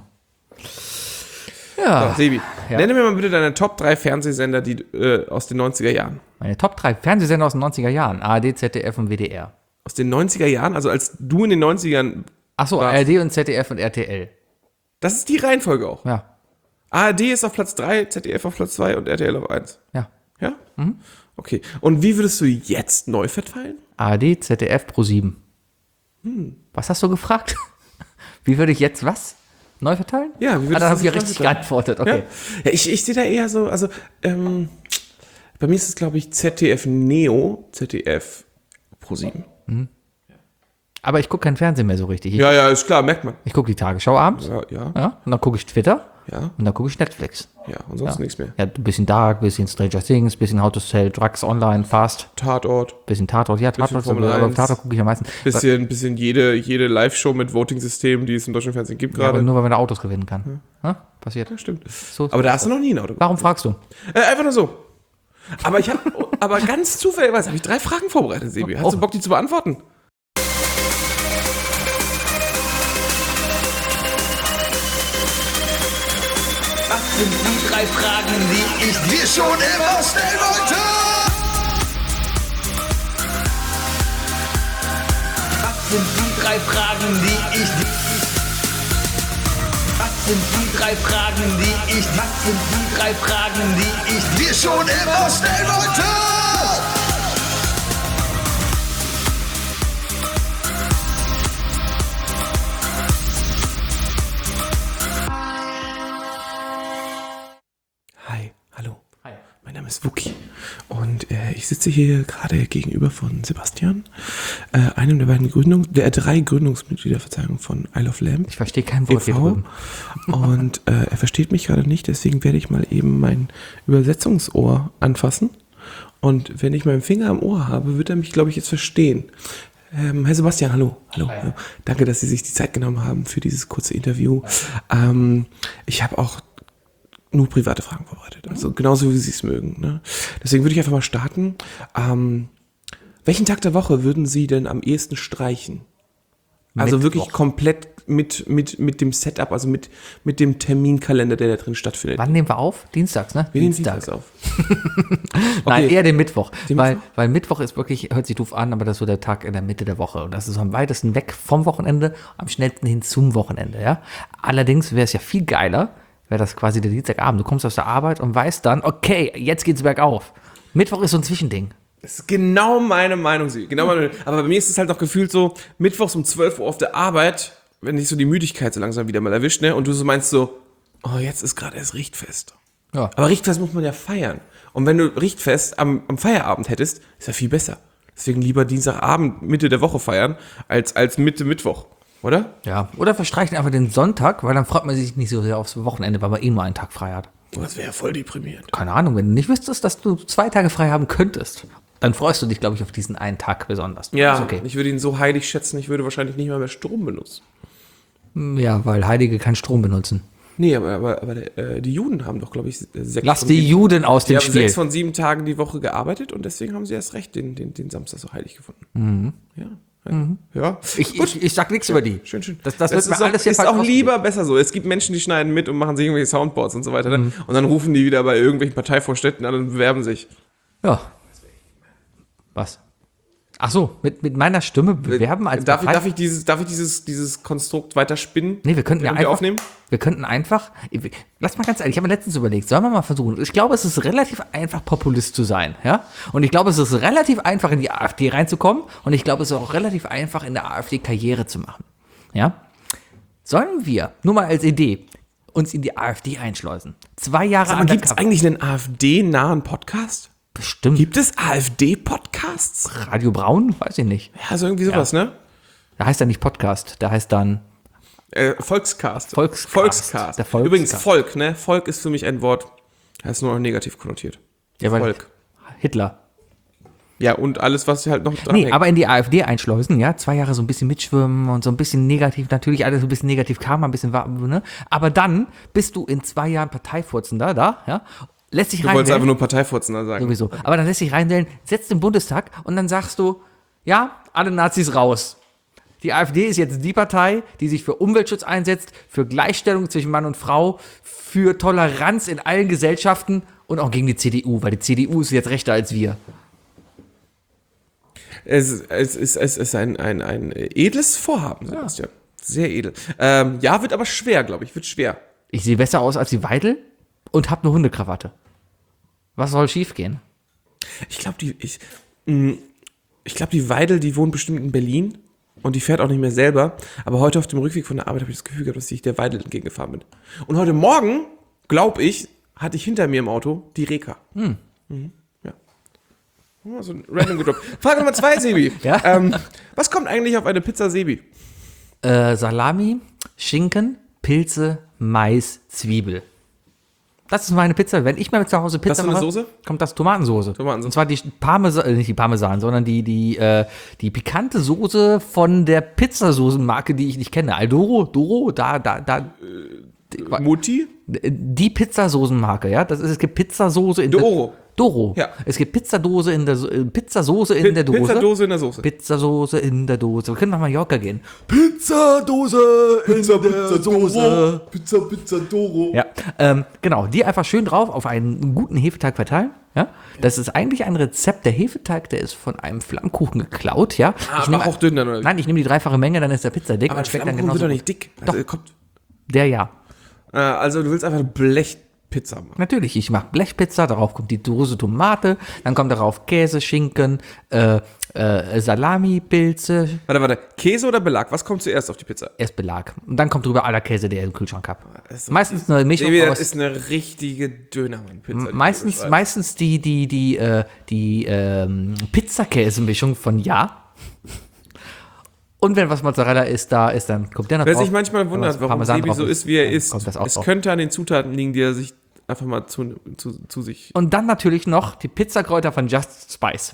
Ja. So, Sebi, Ja. nenne mir mal bitte deine Top 3 Fernsehsender die, aus den 90er Jahren. Meine Top 3 Fernsehsender aus den 90er Jahren. ARD, ZDF und WDR. Aus den 90er Jahren? Also als du in den 90ern... Ach so, warst. ARD und ZDF und RTL. Das ist die Reihenfolge auch. Ja. ARD ist auf Platz 3, ZDF auf Platz 2 und RTL auf 1. Ja. Ja? Okay. Und wie würdest du jetzt neu verteilen? ARD, ZDF, Pro7. Was hast du gefragt? Wie würde ich jetzt was? Neu verteilen? Ja, wie würdest dann du habe ich ja das richtig verteilen? geantwortet. Okay. Ja, ich sehe da eher so, also, bei mir ist es, glaube ich, ZDF Neo, ZDF Pro7. Aber ich gucke kein Fernsehen mehr so richtig. Ja, ist klar, merkt man. Ich gucke die Tagesschau abends. Ja, Ja, und dann gucke ich Twitter. ja, Und dann gucke ich Netflix. ja, und sonst nichts mehr. Ja, ein bisschen Dark, bisschen Stranger Things, bisschen How to Sell Drugs Online, Fast, Tatort, bisschen Tatort. Ja, Tatort, Formel aber 1. Tatort gucke ich am meisten. bisschen jede Live-Show mit Voting-System, die es im deutschen Fernsehen gibt Ja, aber gerade. nur, weil man da Autos gewinnen kann. Ja, passiert. Ja, stimmt. So, Aber da hast du noch nie ein Auto gemacht. warum fragst du? Einfach nur so. Aber ich habe, aber ganz zufälligerweise habe ich 3 Fragen vorbereitet, Sebi. Hast du Bock, die zu beantworten? Was sind die 3 Fragen, die ich dir schon immer stellen wollte? Was sind die 3 Fragen, die ich dir... Was sind die 3 Fragen, die ich... Was sind die 3 Fragen, die ich dir schon immer stellen wollte? Hi, hallo. Hi. Mein Name ist Wookie und ich sitze hier gerade gegenüber von Sebastian, einem der 3 Gründungsmitglieder, Verzeihung, von I Love Lamb. Ich verstehe kein Wort hier e.V. drüben. Und er versteht mich gerade nicht, deswegen werde ich mal eben mein Übersetzungsohr anfassen. Und wenn ich meinen Finger am Ohr habe, wird er mich, glaube ich, jetzt verstehen. Herr Sebastian, hallo. Hallo. Danke, dass Sie sich die Zeit genommen haben für dieses kurze Interview. Ich habe auch nur private Fragen vorbereitet. Also genauso, wie Sie es mögen. Ne? Deswegen würde ich einfach mal starten. Welchen Tag der Woche würden Sie denn am ehesten streichen? Also Mittwoch. wirklich komplett mit dem Setup, also mit dem Terminkalender, der da drin stattfindet. Wann nehmen wir auf? Dienstags, ne? Wir nehmen Dienstags auf. Nein, eher den Mittwoch. Den Weil Mittwoch ist wirklich, hört sich doof an, aber das ist so der Tag in der Mitte der Woche. Und das ist so am weitesten weg vom Wochenende, am schnellsten hin zum Wochenende, ja. Allerdings wäre es ja viel geiler, wäre das quasi der Dienstagabend. Du kommst aus der Arbeit und weißt dann, okay, jetzt geht's bergauf. Mittwoch ist so ein Zwischending. Das ist genau meine Meinung, Sie. Aber bei mir ist es halt noch gefühlt so, mittwochs um 12 Uhr auf der Arbeit, wenn dich so die Müdigkeit so langsam wieder mal erwischt, ne? Und du so meinst so, oh, jetzt ist gerade erst Richtfest. Ja. Aber Richtfest muss man ja feiern. Und wenn du Richtfest am Feierabend hättest, ist ja viel besser. Deswegen lieber Dienstagabend, Mitte der Woche feiern, als Mitte Mittwoch. Oder? Ja, oder verstreichen einfach den Sonntag, weil dann freut man sich nicht so sehr aufs Wochenende, weil man eh nur einen Tag frei hat. Oh, das wäre ja voll deprimierend. Keine Ahnung, wenn du nicht wüsstest, dass du 2 Tage frei haben könntest, dann freust du dich, glaube ich, auf diesen einen Tag besonders. Ja, Ist okay. ich würde ihn so heilig schätzen, ich würde wahrscheinlich nicht mal mehr Strom benutzen. Ja, weil Heilige keinen Strom benutzen. Nee, aber die Juden haben doch, glaube ich, 6 Lass von die 7 Juden aus Die dem haben Spiel. 6 von 7 Tagen die Woche gearbeitet und deswegen haben sie erst recht den Samstag so heilig gefunden. Ja. Ich sag nichts über die. Schön. Das wird ist mir alles hier ist falsch auch ausgelegt. lieber besser so. Es gibt Menschen, die schneiden mit und machen sich irgendwelche Soundboards und so weiter. Ne? Und dann rufen die wieder bei irgendwelchen Parteivorstädten an und bewerben sich. Ja. Was? Ach so, mit meiner Stimme bewerben als Darf Partei? ich dieses Konstrukt weiter spinnen? Nee, wir könnten ja und einfach aufnehmen? Wir könnten einfach, lass mal ganz ehrlich, ich habe mir letztens überlegt, sollen wir mal versuchen. Ich glaube, es ist relativ einfach, Populist zu sein, ja? Und ich glaube, es ist relativ einfach, in die AfD reinzukommen. Und ich glaube, es ist auch relativ einfach, in der AfD Karriere zu machen, ja? Sollen wir, nur mal als Idee, uns in die AfD einschleusen? 2 Jahre Aber gibt es undercover. eigentlich einen AfD-nahen Podcast? Bestimmt. Gibt es AfD-Podcasts? Radio Braun? Weiß ich nicht. Ja, so irgendwie sowas, ne? Da heißt er nicht Podcast, da heißt dann Volkscast. Volkscast. Der Volkscast. Übrigens Volk, ne? Volk ist für mich ein Wort, das ist nur noch negativ konnotiert. Ja, weil Volk. Hitler. Ja, und alles, was halt noch dran Nee, hängt. aber in die AfD einschleusen, ja, 2 Jahre so ein bisschen mitschwimmen und so ein bisschen negativ, natürlich alles so ein bisschen negativ Karma, ein bisschen, ne? Aber dann bist du in 2 Jahren Parteivorsitzender da, ja, lässt sich Du wolltest einfach reinwählen, nur Parteivorsitzender sagen. sowieso, aber dann lässt sich reinwählen, setzt im Bundestag und dann sagst du, ja, alle Nazis raus. Die AfD ist jetzt die Partei, die sich für Umweltschutz einsetzt, für Gleichstellung zwischen Mann und Frau, für Toleranz in allen Gesellschaften und auch gegen die CDU, weil die CDU ist jetzt rechter als wir. Es ist ein edles Vorhaben, Sebastian. Sehr edel. Ja, wird aber schwer, glaube ich. Wird schwer. Ich sehe besser aus als die Weidel und habe eine Hundekrawatte. Was soll schiefgehen? Ich glaube, die Weidel, die wohnt bestimmt in Berlin und die fährt auch nicht mehr selber. Aber heute auf dem Rückweg von der Arbeit habe ich das Gefühl gehabt, dass ich der Weidel entgegengefahren bin. Und heute Morgen, glaube ich, hatte ich hinter mir im Auto die Reka. Ja. Mal so ein random gedroppt. Frage Nummer 2, Sebi. Ja? Was kommt eigentlich auf eine Pizza Sebi? Salami, Schinken, Pilze, Mais, Zwiebel. Das ist meine Pizza. Wenn ich mal zu Hause Pizza Was für eine mache, Soße? kommt das Tomatensoße. Und zwar die Parmesan, nicht die Parmesan, sondern die pikante Soße von der Pizzasoßenmarke, die ich nicht kenne. Doro, Mutti? die Pizzasoßenmarke, ja. Es gibt Pizzasoße in Doro. Doro. Ja. Es gibt Pizzasoße in der Pizzasoße in der Dose. Pizzadose in der Soße. Pizzasoße in der Dose. Wir können nach Mallorca gehen. Pizzadose in der Dose. Pizza Doro. Ja, genau. Die einfach schön drauf auf einen guten Hefeteig verteilen. Ja, das ist eigentlich ein Rezept. Der Hefeteig, der ist von einem Flammkuchen geklaut. Ja, Aber auch dünn dann, oder? Nein, ich nehme die 3-fache Menge, dann ist der Pizza dick Aber und schmeckt dann Flammkuchen genauso. wird doch nicht dick. Doch. Kommt, Ja. also du willst einfach eine Blechpizza machen. Natürlich, ich mache Blechpizza, darauf kommt die Dose Tomate, dann kommt darauf Käse, Schinken, Salami, Pilze, Warte. Käse oder Belag? Was kommt zuerst auf die Pizza? erst Belag. Und dann kommt drüber aller Käse, der ich im Kühlschrank habe. Meistens eine Mischung Sebi, das aus... ist eine richtige Dönermann-Pizza. Meistens die Pizzakäse-Mischung von Ja. Und wenn was Mozzarella ist, dann kommt der noch Wer drauf. sich manchmal Wenn wundert, was warum Parmesan Sebi drauf so ist, wie er ist, kommt das auch es drauf. könnte an den Zutaten liegen, die er sich einfach mal zu sich... Und dann natürlich noch die Pizzakräuter von Just Spice.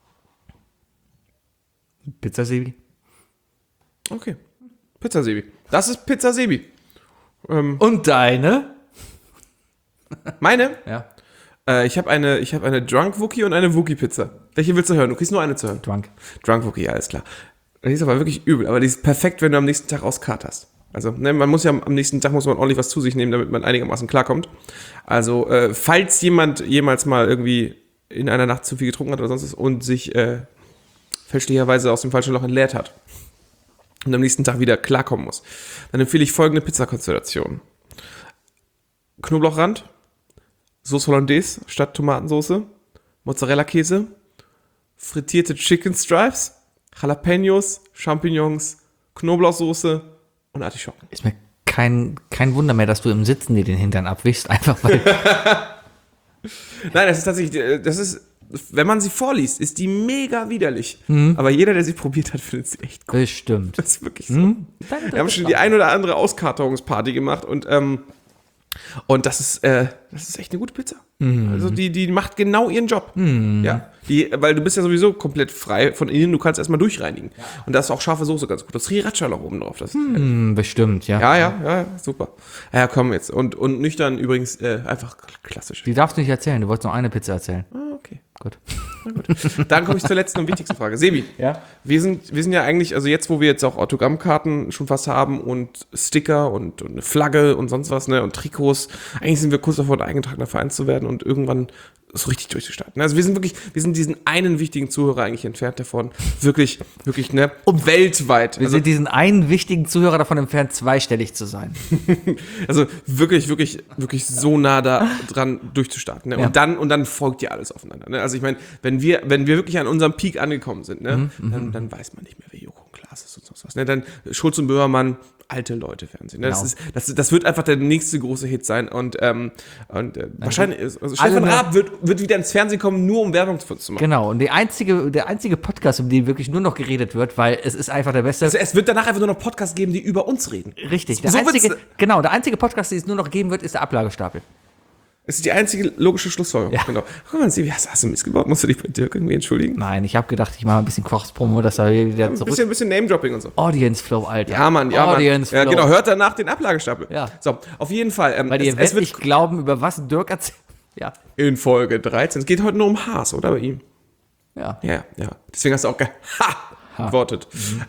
Pizza Sebi. Okay. Pizza Sebi. Das ist Pizza Sebi. Und deine? Meine? Ja. Ich habe eine Drunk Wookie und eine Wookie Pizza. Welche willst du hören? Du kriegst nur eine zu hören. Drunk. Drunk Wookie, ja, alles klar. Die ist aber wirklich übel, aber die ist perfekt, wenn du am nächsten Tag auskaterst. Also, ne, man muss ja am nächsten Tag muss man ordentlich was zu sich nehmen, damit man einigermaßen klarkommt. Also, falls jemand jemals mal irgendwie in einer Nacht zu viel getrunken hat oder sonst was und sich fälschlicherweise aus dem falschen Loch entleert hat und am nächsten Tag wieder klarkommen muss, dann empfehle ich folgende Pizzakonstellation. Knoblauchrand, Sauce Hollandaise statt Tomatensoße, Mozzarella-Käse, frittierte Chicken Stripes, Jalapenos, Champignons, Knoblauchsoße und Artischocken. Ist mir kein Wunder mehr, dass du im Sitzen dir den Hintern abwischst, einfach weil. Nein, das ist tatsächlich, wenn man sie vorliest, ist die mega widerlich. Aber jeder, der sie probiert hat, findet sie echt gut. Bestimmt. Das ist wirklich so. Wir haben schon die ein oder andere Auskaterungsparty gemacht und das ist echt eine gute Pizza. Also die macht genau ihren Job. Ja, weil du bist ja sowieso komplett frei von innen, du kannst erstmal durchreinigen. Und da ist auch scharfe Soße ganz gut. Das Sriracha noch oben drauf. Das ist Bestimmt, ja. ja, super. Ja, komm jetzt. Und nüchtern übrigens einfach klassisch. Die darfst du nicht erzählen, du wolltest noch eine Pizza erzählen. Okay. Gut. Na gut. Dann komme ich zur letzten und wichtigsten Frage. Sebi, Ja? wir sind ja eigentlich, also jetzt, wo wir jetzt auch Autogrammkarten schon fast haben und Sticker und eine Flagge und sonst was, ne, und Trikots, eigentlich sind wir kurz davor, ein eingetragener Verein zu werden und irgendwann so richtig durchzustarten. Also wir sind diesen einen wichtigen Zuhörer eigentlich entfernt davon, wirklich, ne, weltweit. Wir sind diesen einen wichtigen Zuhörer davon entfernt, zweistellig zu sein. Also wirklich so nah da dran durchzustarten. Ne? Ja. Und dann folgt ja alles aufeinander. Ne? Also ich meine, wenn wir wirklich an unserem Peak angekommen sind, ne, dann weiß man nicht mehr, wer Joko und Klaas ist und sonst was. Ne? Dann Schulz und Böhmermann, alte Leute Fernsehen. Ne? Genau. Das wird einfach der nächste große Hit sein. Und wahrscheinlich ist, also Stefan Raab wird wieder ins Fernsehen kommen, nur um Werbung für uns zu machen. Genau, und der einzige Podcast, um den wirklich nur noch geredet wird, weil es ist einfach der beste. Also es wird danach einfach nur noch Podcasts geben, die über uns reden. Richtig. So Der einzige Podcast, den es nur noch geben wird, ist der Ablagestapel. Es ist die einzige logische Schlussfolgerung. Ja. Genau. Guck mal, Sebi, hast du Mist gebaut? Musst du dich bei Dirk irgendwie entschuldigen? Nein, ich habe gedacht, ich mache ein bisschen Kochspromo, dass er wieder Ein zurück. bisschen Name-Dropping und so. Audience Flow, Alter. Ja, Mann. Audience Flow. Ja, genau, hört danach den Ablagestapel. Ja. So, auf jeden Fall. Weil ihr werdet nicht glauben, über was Dirk erzählt. Ja. In Folge 13. Es geht heute nur um Haas, oder bei ihm? Ja. Ja. Deswegen hast du auch geantwortet.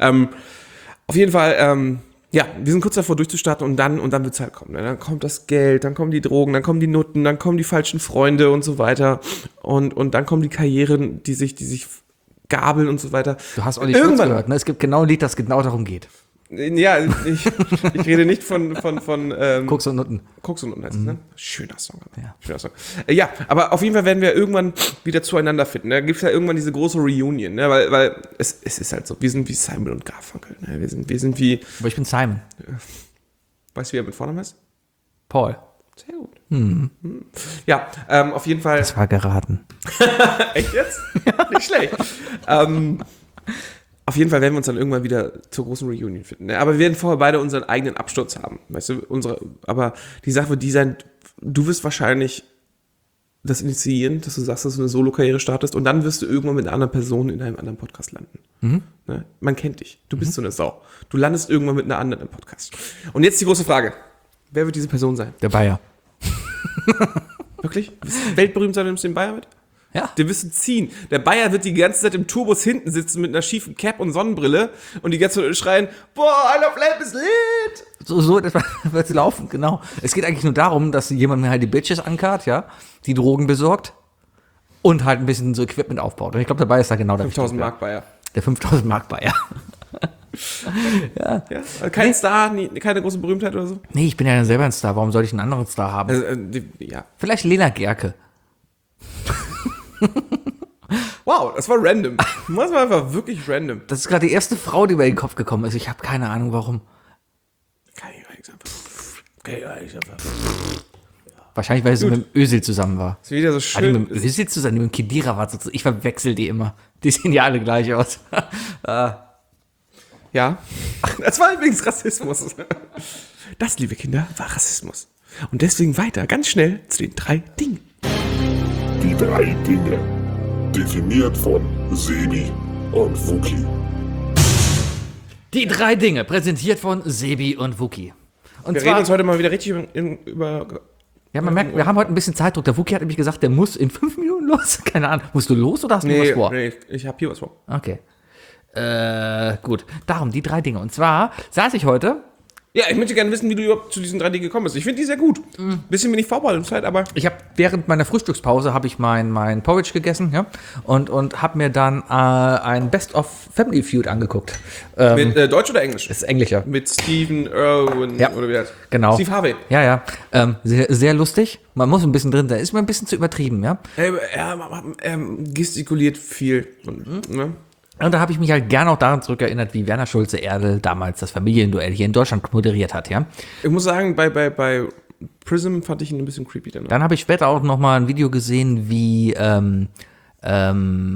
Auf jeden Fall, wir sind kurz davor durchzustarten und dann wird es halt kommen. Ne? Dann kommt das Geld, dann kommen die Drogen, dann kommen die Nutten, dann kommen die falschen Freunde und so weiter. Und dann kommen die Karrieren, die sich gabeln und so weiter. Du hast auch nicht kurz gehört, ne? Es gibt genau ein Lied, das genau darum geht. Ja, ich rede nicht von Koks und Nutten. Koks und Nutten heißt es, ne? Schöner Song. Ja. Schöner Song. Ja, aber auf jeden Fall werden wir irgendwann wieder zueinander finden. Da gibt es ja irgendwann diese große Reunion, ne? Weil es ist halt so, wir sind wie Simon und Garfunkel. Ne? Wir sind wie, Aber ich bin Simon. weißt du, wie er mit Vornamen ist? Paul. Sehr gut. Ja, auf jeden Fall. Das war geraten. Echt jetzt? Nicht schlecht. Auf jeden Fall werden wir uns dann irgendwann wieder zur großen Reunion finden. Ne? Aber wir werden vorher beide unseren eigenen Absturz haben. Weißt du, aber die Sache wird die sein, du wirst wahrscheinlich das initiieren, dass du sagst, dass du eine Solo-Karriere startest und dann wirst du irgendwann mit einer anderen Person in einem anderen Podcast landen. Ne? Man kennt dich. Du bist so eine Sau. Du landest irgendwann mit einer anderen im Podcast. Und jetzt die große Frage. Wer wird diese Person sein? Der Bayer. Wirklich? Willst du weltberühmt sein und nimmst den Bayer mit? Ja. Der wirst du ziehen. Der Bayer wird die ganze Zeit im Tourbus hinten sitzen mit einer schiefen Cap und Sonnenbrille und die ganze Zeit schreien, boah, I love Lamp is lit. So wird es laufen, genau. Es geht eigentlich nur darum, dass jemand mir halt die Bitches ankarrt, ja, die Drogen besorgt und halt ein bisschen so Equipment aufbaut. Und ich glaube, der Bayer ist da genau der 5000 Mark Bayer. Der 5000 Mark Bayer. Ja? Also kein Star, keine große Berühmtheit oder so? Nee, ich bin ja selber ein Star. Warum sollte ich einen anderen Star haben? Also, ja. Vielleicht Lena Gerke. Wow, das war random. Das war einfach wirklich random. Das ist gerade die erste Frau, die mir in den Kopf gekommen ist. Ich habe keine Ahnung, warum. Wahrscheinlich, weil sie mit dem Özil zusammen war. Ist wieder so War die schön. mit dem Özil zusammen, mit dem Kedira war so. Ich verwechsel die immer. Die sehen ja alle gleich aus. Ja. Das war übrigens Rassismus. Das, liebe Kinder, war Rassismus. Und deswegen weiter, ganz schnell zu den 3 Dingen. Die 3 Dinge. Definiert von Sebi und Wookie. Die 3 Dinge, präsentiert von Sebi und Wookie. Und Wir reden uns heute mal wieder richtig über Ja, man merkt, wir haben heute ein bisschen Zeitdruck. Der Wookie hat nämlich gesagt, der muss in 5 Minuten los. Keine Ahnung. Musst du los oder hast du was vor? Nee, ich habe hier was vor. Okay. Gut. Darum, die 3 Dinge. Und zwar saß ich heute. Ja, ich möchte gerne wissen, wie du überhaupt zu diesen 3 Dingen gekommen bist. Ich finde die sehr gut. Bisschen wenig Vorbereitungszeit, aber... Ich habe während meiner Frühstückspause habe ich mein Porridge gegessen, ja, und habe mir dann ein Best of Family Feud angeguckt. Mit Deutsch oder Englisch? Das ist Englischer. Mit Stephen Irwin, Ja, oder wie heißt? genau. Steve Harvey. Ja. Sehr, sehr lustig. Man muss ein bisschen drin sein. Ist mir ein bisschen zu übertrieben, ja. Er gestikuliert viel. Ne? Und da habe ich mich halt gerne auch daran zurückerinnert, wie Werner Schulze-Erdel damals das Familienduell hier in Deutschland moderiert hat, ja. Ich muss sagen, bei Prism fand ich ihn ein bisschen creepy. Dann habe ich später auch noch mal ein Video gesehen, wie Wer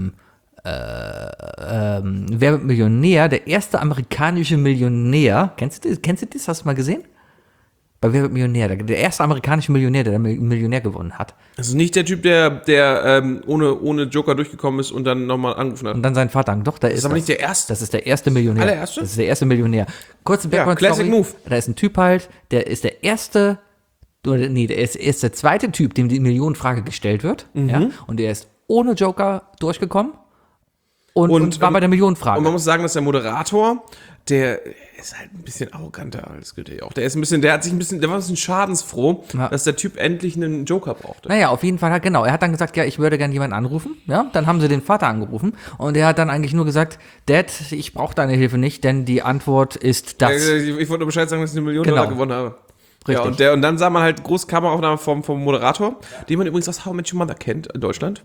wird Millionär, der erste amerikanische Millionär, kennst du das? Hast du mal gesehen? Bei Wer wird Millionär, der erste amerikanische Millionär, der Millionär gewonnen hat. Also nicht der Typ, der ohne Joker durchgekommen ist und dann nochmal angerufen hat. Und dann seinen Vater, doch, da ist aber nicht der Erste. Das ist der erste Millionär. Allererste? Das ist der erste Millionär. Kurze Background-Story. Classic Move. Da ist ein Typ halt, der ist der erste, der ist der zweite Typ, dem die Millionenfrage gestellt wird. Ja, und der ist ohne Joker durchgekommen und war bei der Millionenfrage. Und man muss sagen, dass der Moderator, der ist halt ein bisschen arroganter als Günther Jauch. Der war ein bisschen schadensfroh, dass der Typ endlich einen Joker brauchte. Naja, auf jeden Fall, genau. Er hat dann gesagt, ja, ich würde gerne jemanden anrufen. Ja, dann haben sie den Vater angerufen und er hat dann eigentlich nur gesagt, Dad, ich brauche deine Hilfe nicht, denn die Antwort ist das. Ich wollte nur Bescheid sagen, dass ich eine Million Genau. Dollar gewonnen habe. Richtig. Ja, und dann sah man halt große Kameraaufnahme vom Moderator, den man übrigens aus How I Met Your Mother kennt in Deutschland.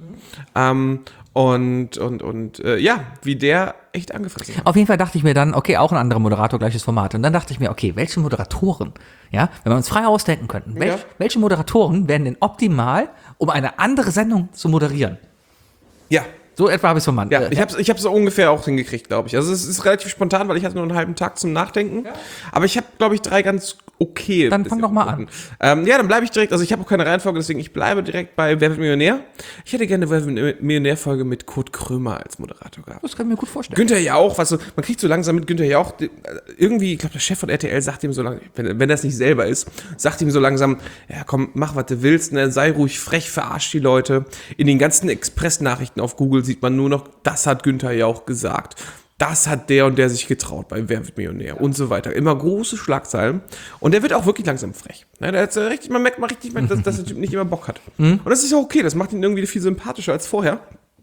Wie der echt angefressen hat. Auf jeden Fall dachte ich mir dann, okay, auch ein anderer Moderator, gleiches Format. Und dann dachte ich mir, okay, welche Moderatoren, ja, wenn wir uns frei ausdenken könnten, welche Moderatoren wären denn optimal, um eine andere Sendung zu moderieren? Ja. So etwa habe ich es vermannt. Ja, ich hab's so ungefähr auch hingekriegt, glaube ich. Also es ist relativ spontan, weil ich hatte nur einen halben Tag zum Nachdenken. Ja. Aber ich habe, glaube ich, 3 ganz okay. Dann fang doch mal an. Dann bleibe ich direkt, also ich habe auch keine Reihenfolge, deswegen ich bleibe direkt bei Wer wird Millionär. Ich hätte gerne eine Wer wird Millionär-Folge mit Kurt Krömer als Moderator gehabt. Das kann ich mir gut vorstellen. Günther Jauch, man kriegt so langsam mit Günther Jauch, irgendwie, ich glaube, der Chef von RTL sagt ihm so langsam, wenn das nicht selber ist, sagt ihm so langsam, ja komm, mach, was du willst, ne? Sei ruhig frech, verarsch die Leute. In den ganzen Express-Nachrichten auf Google sieht man nur noch, das hat Günther Jauch gesagt. Das hat der und der sich getraut bei Wer wird Millionär und so weiter. Immer große Schlagzeilen. Und der wird auch wirklich langsam frech. Ne, man merkt mal richtig, dass der Typ nicht immer Bock hat. Und das ist ja okay, das macht ihn irgendwie viel sympathischer als vorher.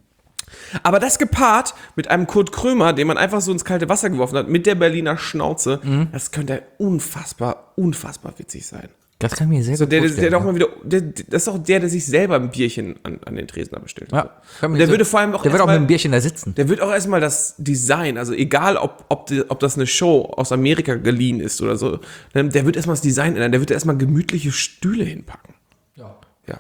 Aber das gepaart mit einem Kurt Krömer, den man einfach so ins kalte Wasser geworfen hat, mit der Berliner Schnauze, das könnte unfassbar, unfassbar witzig sein. Das kann ich mir sehr gut vorstellen. Das ist auch der sich selber ein Bierchen an den Tresen bestellt. Ja, der würde vor allem auch der wird auch mit einem Bierchen da sitzen. Der wird auch erstmal das Design, also egal ob das eine Show aus Amerika geliehen ist oder so, der wird erstmal das Design ändern, der wird erstmal gemütliche Stühle hinpacken. Ja.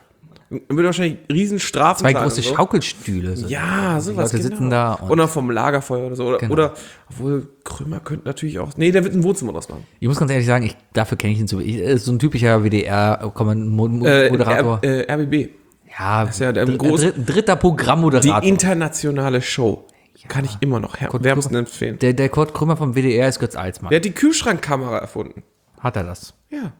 Er wird wahrscheinlich riesen Strafen 2 große Schaukelstühle. So. Ja, sowas. Die Leute sitzen da. Oder vom Lagerfeuer oder so. Oder obwohl Krömer könnte natürlich auch. Nee, der wird ein Wohnzimmer draus machen. Ich muss ganz ehrlich sagen, dafür kenne ich ihn so ein typischer WDR-Moderator. RBB. Ja, das ist ja dritter Programmmoderator. Die internationale Show. Ja. Kann ich immer noch wärmstens empfehlen. Der Kurt Krömer vom WDR ist Götz Alsmann. Der hat die Kühlschrankkamera erfunden. Hat er das? Ja.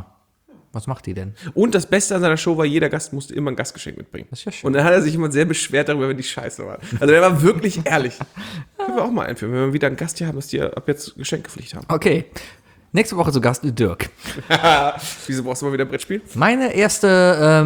Was macht die denn? Und das Beste an seiner Show war, jeder Gast musste immer ein Gastgeschenk mitbringen. Das ist ja schön. Und dann hat er sich immer sehr beschwert darüber, wenn die scheiße waren. Also der war wirklich ehrlich. Können wir auch mal einführen, wenn wir wieder einen Gast hier haben, dass die ab jetzt Geschenkepflicht haben. Okay. Nächste Woche zu Gast Dirk. Wieso brauchst du mal wieder ein Brettspiel? Mein erster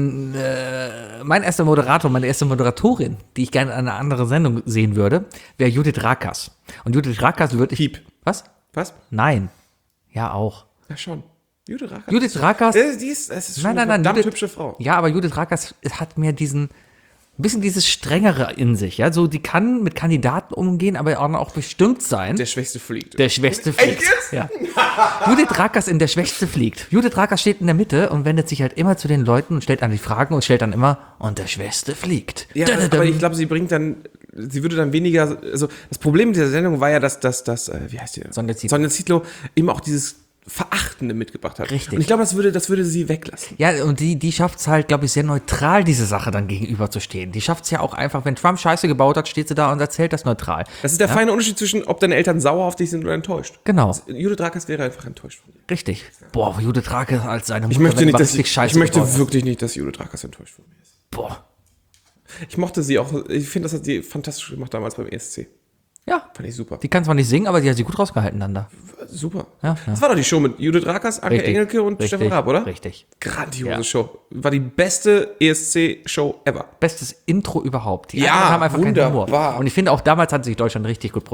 Moderator, meine erste Moderatorin, die ich gerne in einer anderen Sendung sehen würde, wäre Judith Rakers. Und Judith Rakers würde ich... Piep. Was? Nein. Ja, auch. Ja, schon. Judith Rakers. Die ist schon eine verdammt hübsche Frau. Ja, aber Judith Rakers hat mehr ein bisschen dieses Strengere in sich. Ja, so, die kann mit Kandidaten umgehen, aber auch bestimmt sein. Der Schwächste fliegt. Der Schwächste fliegt. Ja. Judith Rakers in Der Schwächste fliegt. Judith Rakers steht in der Mitte und wendet sich halt immer zu den Leuten und stellt an die Fragen und stellt dann immer, und der Schwächste fliegt. Ja, aber ich glaube, sie würde dann weniger, also das Problem dieser Sendung war ja, dass wie heißt die? Sonja Zietlow immer auch dieses Verachtende mitgebracht hat. Richtig. Und ich glaube, das würde sie weglassen. Ja, und die schafft es halt, glaube ich, sehr neutral, diese Sache dann gegenüberzustehen. Die schafft es ja auch einfach, wenn Trump Scheiße gebaut hat, steht sie da und erzählt das neutral. Das ist der feine Unterschied zwischen, ob deine Eltern sauer auf dich sind oder enttäuscht. Genau. Judith Rakers wäre einfach enttäuscht von dir. Richtig. Boah, Judith Rakers als seine Mutter. Ich möchte, nicht, dass richtig ich Scheiße gebaut hat. wirklich nicht, dass Judith Rakers enttäuscht von mir ist. Boah. Ich mochte sie auch. Ich finde, das hat sie fantastisch gemacht damals beim ESC. Ja. Fand ich super. Die kann zwar nicht singen, aber die hat sie gut rausgehalten dann da. Super. Ja. Das war doch die Show mit Judith Rakers, Anke Richtig. Engelke und Richtig. Steffen Raab, oder? Richtig. Grandiose Ja. Show. War die beste ESC-Show ever. Bestes Intro überhaupt. Die Ja, anderen haben einfach keinen wunderbar. Humor. Und ich finde, auch damals hat sich Deutschland richtig gut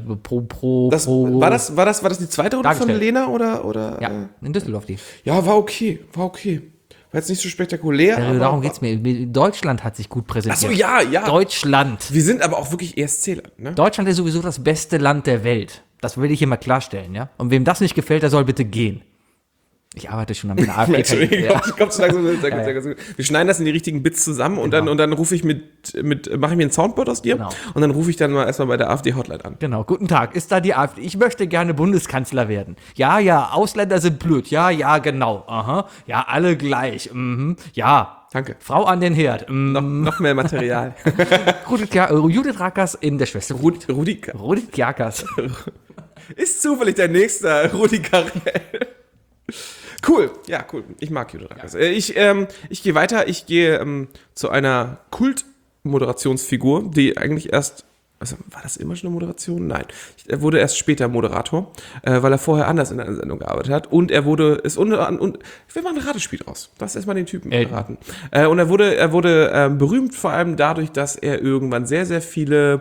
War das die zweite Runde von Dargestellt. Lena oder? Ja, in Düsseldorf die. Ja, war okay. War jetzt nicht so spektakulär. aber Darum geht's mir. Deutschland hat sich gut präsentiert. Ach so, ja. Deutschland. Wir sind aber auch wirklich ESC-Land, ne? Deutschland ist sowieso das beste Land der Welt. Das will ich hier mal klarstellen, ja. Und wem das nicht gefällt, der soll bitte gehen. Ich arbeite schon an meiner AfD. Entschuldigung, kommt so langsam. Sehr gut. Wir schneiden das in die richtigen Bits zusammen und dann rufe ich mache ich mir ein Soundboard aus dir Genau. und dann rufe ich dann mal erstmal bei der AfD-Hotline an. Genau, guten Tag, ist da die AfD? Ich möchte gerne Bundeskanzler werden. Ja, Ausländer sind blöd. Ja, genau. Aha. Ja, alle gleich. Mhm. Ja. Danke. Frau an den Herd. Noch mehr Material. Judith Rakers in der Schwester. Rudi Rakers. ist zufällig der nächste Rudi Carrell. Cool. Ich mag Judith Rakers. Ja. Ich gehe weiter. Ich gehe zu einer Kult-Moderationsfigur, die eigentlich erst. Also, war das immer schon eine Moderation? Nein. Er wurde erst später Moderator, weil er vorher anders in einer Sendung gearbeitet hat. Und ich will mal ein Ratespiel draus. Lass erstmal den Typen raten. Und er wurde berühmt vor allem dadurch, dass er irgendwann sehr, sehr viele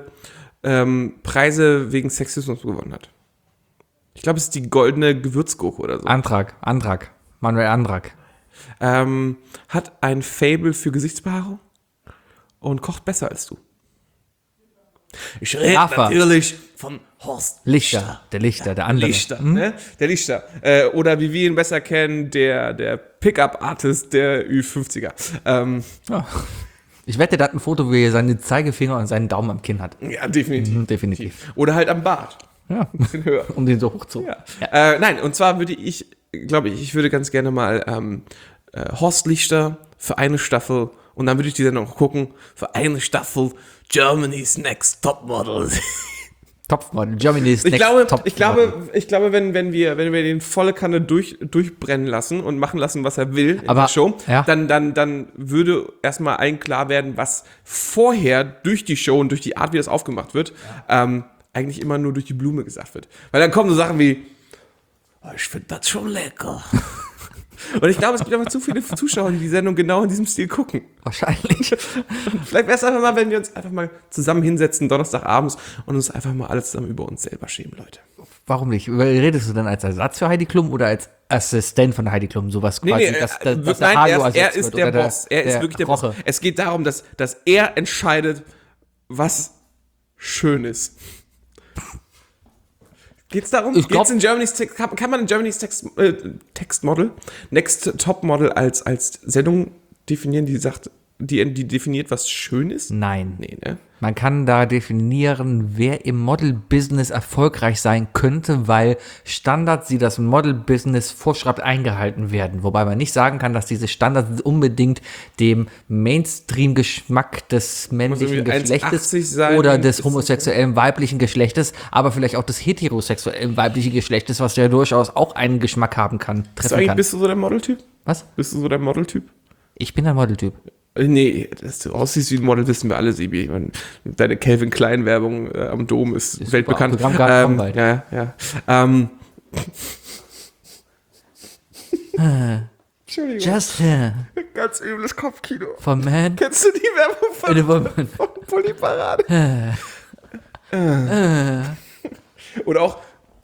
Preise wegen Sexismus gewonnen hat. Ich glaube, es ist die goldene Gewürzgurke oder so. Antrag. Manuel Antrag. Hat ein Faible für Gesichtsbehaarung und kocht besser als du. Ich rede natürlich von Horst Lichter. Der andere. Ne? Der Lichter. Oder wie wir ihn besser kennen, der Pickup-Artist der Ü50er. Ja. Ich wette, der hat ein Foto, wie er seine Zeigefinger und seinen Daumen am Kinn hat. Ja, definitiv. Definitiv. Oder halt am Bart. Ja. Ein bisschen höher. Um den so hoch zu. Ja. Nein, und zwar würde ich würde ganz gerne mal Horst Lichter für eine Staffel und dann würde ich die dann noch gucken, für eine Staffel Germany's Next Topmodel. Topmodel, Germany's Ich Next glaube, Topmodel. wenn wir den volle Kanne durchbrennen lassen und machen lassen, was er will in Aber, der Show, ja. dann würde erstmal allen klar werden, was vorher durch die Show und durch die Art, wie das aufgemacht wird, eigentlich immer nur durch die Blume gesagt wird. Weil dann kommen so Sachen wie, oh, ich finde das schon lecker. Und ich glaube, es gibt einfach zu viele Zuschauer, die Sendung genau in diesem Stil gucken. Wahrscheinlich. Vielleicht wäre es einfach mal, wenn wir uns einfach mal zusammen hinsetzen, Donnerstagabends, und uns einfach mal alle zusammen über uns selber schämen, Leute. Warum nicht? Redest du dann als Ersatz für Heidi Klum oder als Assistent von Heidi Klum? Sowas quasi, er ist der Boss. Er ist wirklich der Boss. Es geht darum, dass er entscheidet, was schön ist. Geht's darum? Geht's in Germany's Text, kann man in Germany's Textmodel, Next Topmodel als Sendung definieren, die sagt, die definiert, was schön ist? Nein. Nee, ne? Man kann da definieren, wer im Model-Business erfolgreich sein könnte, weil Standards, die das Model-Business vorschreibt, eingehalten werden. Wobei man nicht sagen kann, dass diese Standards unbedingt dem Mainstream-Geschmack des männlichen Geschlechtes sein, oder des homosexuellen weiblichen Geschlechtes, aber vielleicht auch des heterosexuellen weiblichen Geschlechtes, was ja durchaus auch einen Geschmack haben kann, treffen kann. Bist du so der Modeltyp? Was? Bist du so der Modeltyp? Ich bin ein Modeltyp. Nee, dass du aussiehst wie ein Model, wissen wir alle, Sibi. Deine Calvin Klein Werbung am Dom ist weltbekannt. Ja. Entschuldigung. Just Ganz übles Kopfkino. for man. Kennst du die Werbung von Polyparade? Oder auch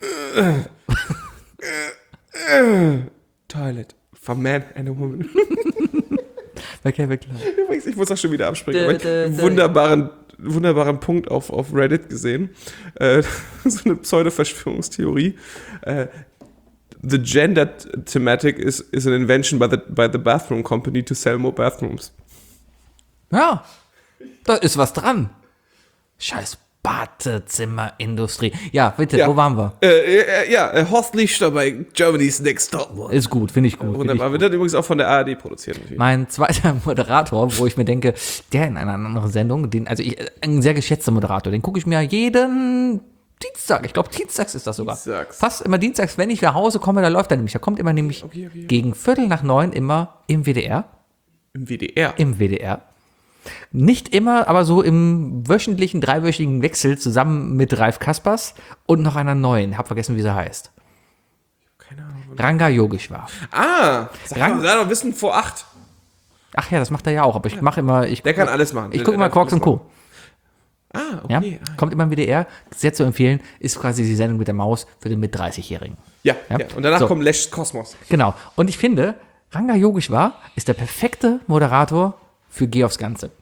Toilet. For man and a woman. Okay, wirklich. Übrigens, ich muss das schon wieder abspringen. Aber einen wunderbaren Punkt auf Reddit gesehen. So eine Pseudo-Verschwörungstheorie. The gender thematic is an invention by the bathroom company to sell more bathrooms. Ja, da ist was dran. Scheiß Badezimmerindustrie. Ja, bitte, wo waren wir? Horst Lichter bei Germany's Next Top Model. Ist gut, finde ich gut. Wunderbar. Wird dann übrigens auch von der ARD produziert. Natürlich. Mein zweiter Moderator, wo ich mir denke, der in einer anderen Sendung, ein sehr geschätzter Moderator, den gucke ich mir jeden Dienstag, ich glaube dienstags ist das sogar. Fast immer dienstags, wenn ich nach Hause komme, da läuft er nämlich. Da kommt immer nämlich gegen 8:45 immer im WDR. Im WDR? Im WDR. Nicht immer, aber so im wöchentlichen, 3-wöchigen Wechsel zusammen mit Ralf Kaspers und noch einer neuen. Hab vergessen, wie sie heißt. Keine Ahnung. Ranga Yogeshwar. Sag doch Wissen vor 8. Ach ja, das macht er ja auch, aber ich mache immer... Der kann alles machen. Ich gucke immer Quarks und Co. Okay. Ja? Kommt immer im WDR, sehr zu empfehlen, ist quasi die Sendung mit der Maus für den mit 30-Jährigen. Ja. Und danach kommt Lesch Kosmos. Genau. Und ich finde, Ranga Yogeshwar ist der perfekte Moderator für Geh aufs Ganze.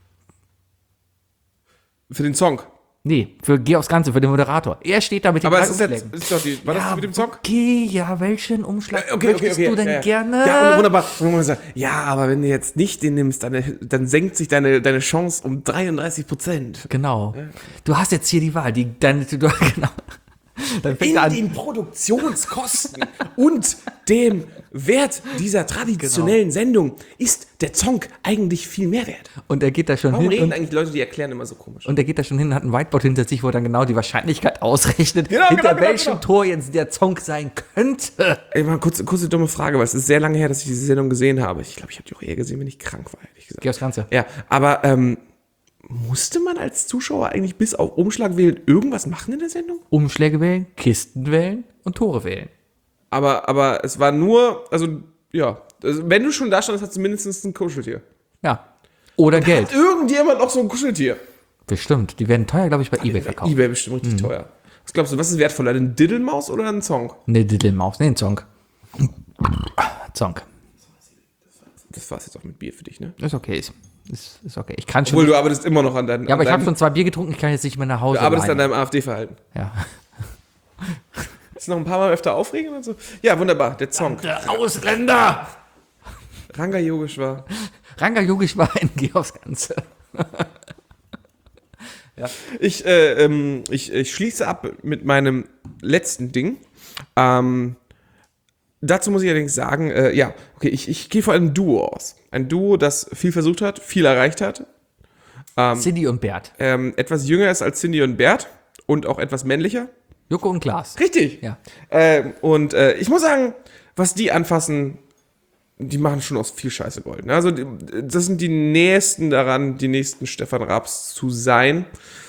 Für den Song? Nee, für Geh aufs Ganze, für den Moderator. Er steht da mit den Aber drei es ist doch war das mit dem Song? Okay, ja, welchen Umschlag möchtest du denn gerne? Ja, wunderbar. Ja, aber wenn du jetzt nicht den nimmst, dann senkt sich deine Chance um 33%. Genau. Ja. Du hast jetzt hier die Wahl. Genau. Dann fängt er an. Den Produktionskosten und dem Wert dieser traditionellen Sendung ist der Song eigentlich viel mehr wert. Und er geht da schon Warum hin. reden eigentlich Leute, die erklären immer so komisch? Und er geht da schon hin und hat ein Whiteboard hinter sich, wo er dann genau die Wahrscheinlichkeit ausrechnet, hinter welchem Tor jetzt der Song sein könnte. Ey, mal kurze dumme Frage, weil es ist sehr lange her, dass ich diese Sendung gesehen habe. Ich glaube, ich habe die auch eher gesehen, wenn ich krank war, ehrlich gesagt. Geh aufs Ganze. Ja, aber musste man als Zuschauer eigentlich bis auf Umschlag wählen irgendwas machen in der Sendung? Umschläge wählen, Kisten wählen und Tore wählen. Aber es war nur, wenn du schon da standest, hast du mindestens ein Kuscheltier. Ja. Oder Geld. Hat irgendjemand noch so ein Kuscheltier? Bestimmt. Die werden teuer, glaube ich, bei eBay verkauft. eBay bestimmt richtig teuer. Was glaubst du, was ist wertvoller, eine Diddelmaus oder ein Song? Eine Diddelmaus. Nee, ein Song. Song. Das war's jetzt auch mit Bier für dich, ne? Ist okay. Ist okay. Ich kann schon. Obwohl, du arbeitest immer noch an deinem... Ja, aber ich habe schon 2 Bier getrunken, ich kann jetzt nicht mehr nach Hause. Du arbeitest an deinem AfD-Verhalten. Ja. Ist noch ein paar Mal öfter aufregen und so? Ja, wunderbar, der Song. Der Ausländer! Ranga Yogeshwar. Ranga Yogeshwar in Geh aufs Ganze. Ja. Ich schließe ab mit meinem letzten Ding. Dazu muss ich allerdings sagen, ich gehe vor einem Duo aus. Ein Duo, das viel versucht hat, viel erreicht hat. Cindy und Bert. Etwas jünger ist als Cindy und Bert und auch etwas männlicher. Joko und Klaas. Richtig. Ja. Ich muss sagen, was die anfassen, die machen schon aus viel Scheiße Gold. Ne? Also das sind die Nächsten daran, die nächsten Stefan Raabs zu sein.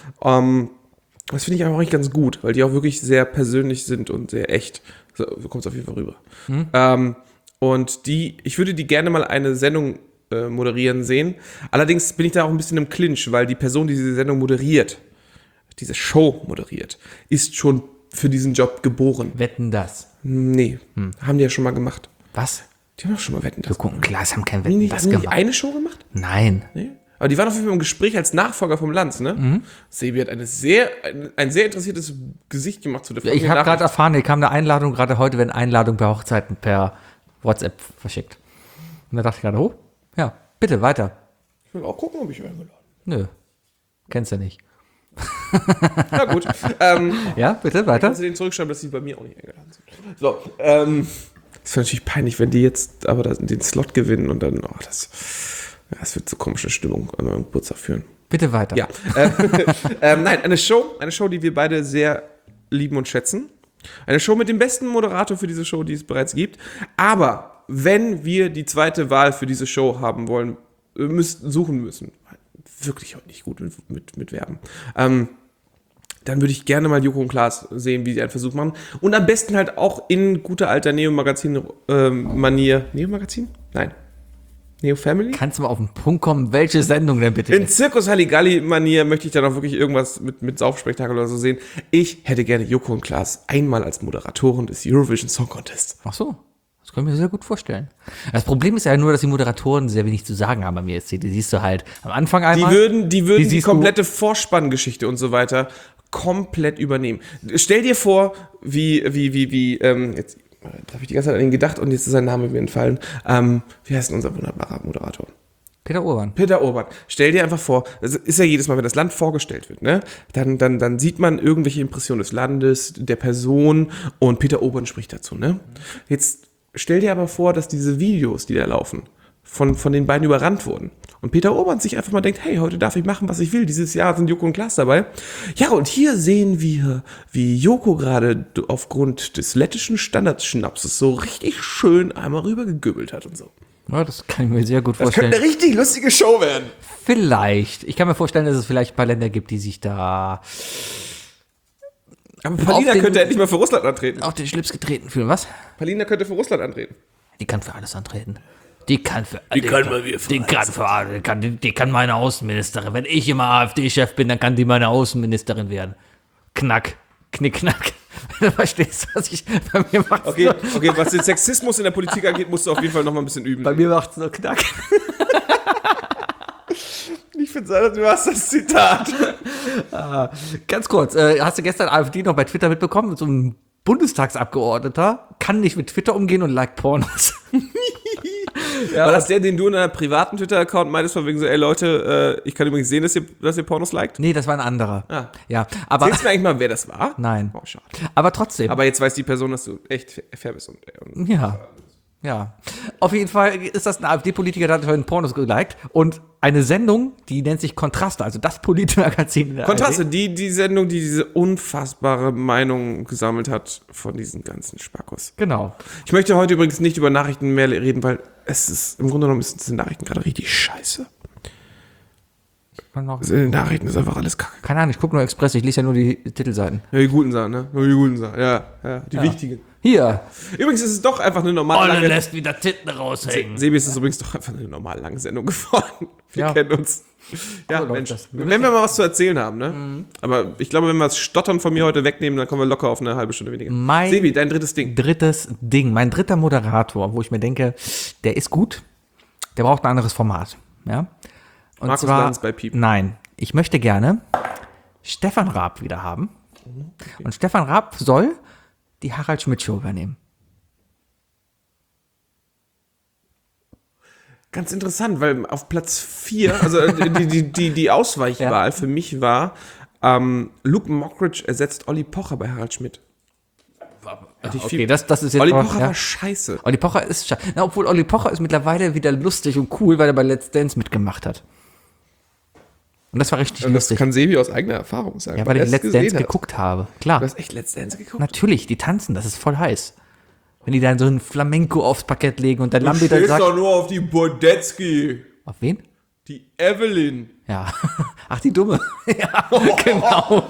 Das finde ich einfach nicht ganz gut, weil die auch wirklich sehr persönlich sind und sehr echt. So kommt es auf jeden Fall rüber. Ich würde die gerne mal eine Sendung moderieren sehen. Allerdings bin ich da auch ein bisschen im Clinch, weil die Person, die diese Sendung moderiert, diese Show moderiert, ist schon für diesen Job geboren. Wetten, das? Nee, haben die ja schon mal gemacht. Was? Die haben doch schon mal Wetten, das Joko und Klaas haben kein Haben die Wetten, nicht, das haben die nicht gemacht. eine Show gemacht? Nein. Nee. Aber die waren auf jeden Fall im Gespräch als Nachfolger vom Lanz, ne? Sebi hat ein sehr interessiertes Gesicht gemacht zu der Ich habe gerade erfahren, hier kam eine Einladung, gerade heute werden Einladungen bei Hochzeiten per WhatsApp verschickt. Und da dachte ich gerade, ja, bitte, weiter. Ich will auch gucken, ob ich eingeladen bin. Nö, kennst du nicht. Na gut. Ja, bitte, weiter. Kannst du denen zurückschreiben, dass sie bei mir auch nicht eingeladen sind. So, ist natürlich peinlich, wenn die jetzt aber den Slot gewinnen und dann, das wird zu komische Stimmung an meinem Geburtstag führen. Bitte weiter. Ja. Nein, eine Show, die wir beide sehr lieben und schätzen. Eine Show mit dem besten Moderator für diese Show, die es bereits gibt. Aber wenn wir die zweite Wahl für diese Show haben wollen, suchen müssen, wirklich heute nicht gut mit Werben, dann würde ich gerne mal Joko und Klaas sehen, wie sie einen Versuch machen. Und am besten halt auch in guter alter Neo-Magazin-Manier. Neo-Magazin? Nein. Neo-Family? Kannst du mal auf den Punkt kommen, welche Sendung denn bitte? In Zirkus Halligalli-Manier möchte ich dann auch wirklich irgendwas mit Saufspektakel oder so sehen. Ich hätte gerne Joko und Klaas einmal als Moderatoren des Eurovision Song Contest. Ach so. Das kann ich mir sehr gut vorstellen. Das Problem ist ja nur, dass die Moderatoren sehr wenig zu sagen haben bei mir jetzt. Die siehst du halt am Anfang einmal. Die würden die komplette Vorspanngeschichte und so weiter komplett übernehmen. Stell dir vor, jetzt habe ich die ganze Zeit an ihn gedacht und jetzt ist sein Name mir entfallen. Wie heißt denn unser wunderbarer Moderator? Peter Urban. Peter Urban. Stell dir einfach vor, das ist ja jedes Mal, wenn das Land vorgestellt wird, ne, dann sieht man irgendwelche Impressionen des Landes, der Person und Peter Urban spricht dazu, ne? Jetzt stell dir aber vor, dass diese Videos, die da laufen, von den beiden überrannt wurden. Und Peter Urban sich einfach mal denkt, hey, heute darf ich machen, was ich will. Dieses Jahr sind Joko und Klaas dabei. Ja, und hier sehen wir, wie Joko gerade aufgrund des lettischen Standardschnapses so richtig schön einmal rübergegübbelt hat und so. Ja, das kann ich mir sehr gut Das vorstellen. könnte eine richtig lustige Show werden. Vielleicht. Ich kann mir vorstellen, dass es vielleicht ein paar Länder gibt, die sich da Aber Palina Auf den- könnte endlich mal für Russland antreten. auf den Schlips getreten fühlen. Was? Palina könnte für Russland antreten. Die kann für alles antreten. Die kann für Die kann mal wieder für die kann für alles. Die kann meine Außenministerin. Wenn ich immer AfD-Chef bin, dann kann die meine Außenministerin werden. Knack. Knick, knack. Du verstehst, was ich bei mir macht's Okay, was den Sexismus in der Politik angeht, musst du auf jeden Fall noch mal ein bisschen üben. Bei mir macht's nur Knack. Ich finde, du hast das Zitat. Ganz kurz, hast du gestern AfD noch bei Twitter mitbekommen? So ein Bundestagsabgeordneter kann nicht mit Twitter umgehen und liked Pornos. War das der, den du in deinem privaten Twitter-Account meintest, von wegen so, ey Leute, ich kann übrigens sehen, dass ihr Pornos liked? Nee, das war ein anderer. Ah. Ja, aber Erzählst du mir eigentlich mal, wer das war? nein. Oh, schade. Aber trotzdem. Aber jetzt weiß die Person, dass du echt fair bist. Und Ja. Ja. Auf jeden Fall ist das ein AfD-Politiker, der hat heute Pornos geliked und eine Sendung, die nennt sich Kontraste, also das Politmagazin in der Kontraste, ARD. die Sendung, die diese unfassbare Meinung gesammelt hat von diesen ganzen Spackos. Genau. Ich möchte heute übrigens nicht über Nachrichten mehr reden, weil es ist, im Grunde genommen sind Nachrichten gerade richtig scheiße. Also in den Nachrichten ist einfach alles kacke. Keine Ahnung, ich gucke nur Express, ich lese ja nur die Titelseiten. Ja, die guten Sachen, ne? Nur die guten Sachen, ja, die wichtigen. Hier. Übrigens ist es doch einfach eine normal lange... lässt wieder Titten raushängen. Sebi, ist es übrigens doch einfach eine normal lange Sendung geworden. Wir Ja. kennen uns. Ja, So läuft Mensch. das. Wenn wir mal was zu erzählen haben, ne? Aber ich glaube, wenn wir das Stottern von mir heute wegnehmen, dann kommen wir locker auf eine halbe Stunde weniger. Sebi, dein drittes Ding. Drittes Ding, mein dritter Moderator, wo ich mir denke, der ist gut, der braucht ein anderes Format. Ja? Und Markus Lanz bei Piep. Nein, ich möchte gerne Stefan Raab wieder haben. Und Stefan Raab soll die Harald Schmidt Show übernehmen. Ganz interessant, weil auf Platz 4, also die Ausweichwahl für mich war, Luke Mockridge ersetzt Olli Pocher bei Harald Schmidt. Okay, das ist jetzt Olli auch, Pocher ja. war scheiße. Olli Pocher ist na, obwohl Olli Pocher ist mittlerweile wieder lustig und cool, weil er bei Let's Dance mitgemacht hat. Und das war richtig Und das lustig. kann Sebi aus eigener Erfahrung sagen. Ja, weil ich er es Let's gesehen Dance hat. geguckt habe. Klar. Du hast echt Let's Dance geguckt? Natürlich, die tanzen, das ist voll heiß. Wenn die dann so ein Flamenco aufs Parkett legen und dann Lambi dann sagt. nur auf die Bordetzky, Auf wen? die Evelyn. Ja. Ach, die Dumme. Ja, genau.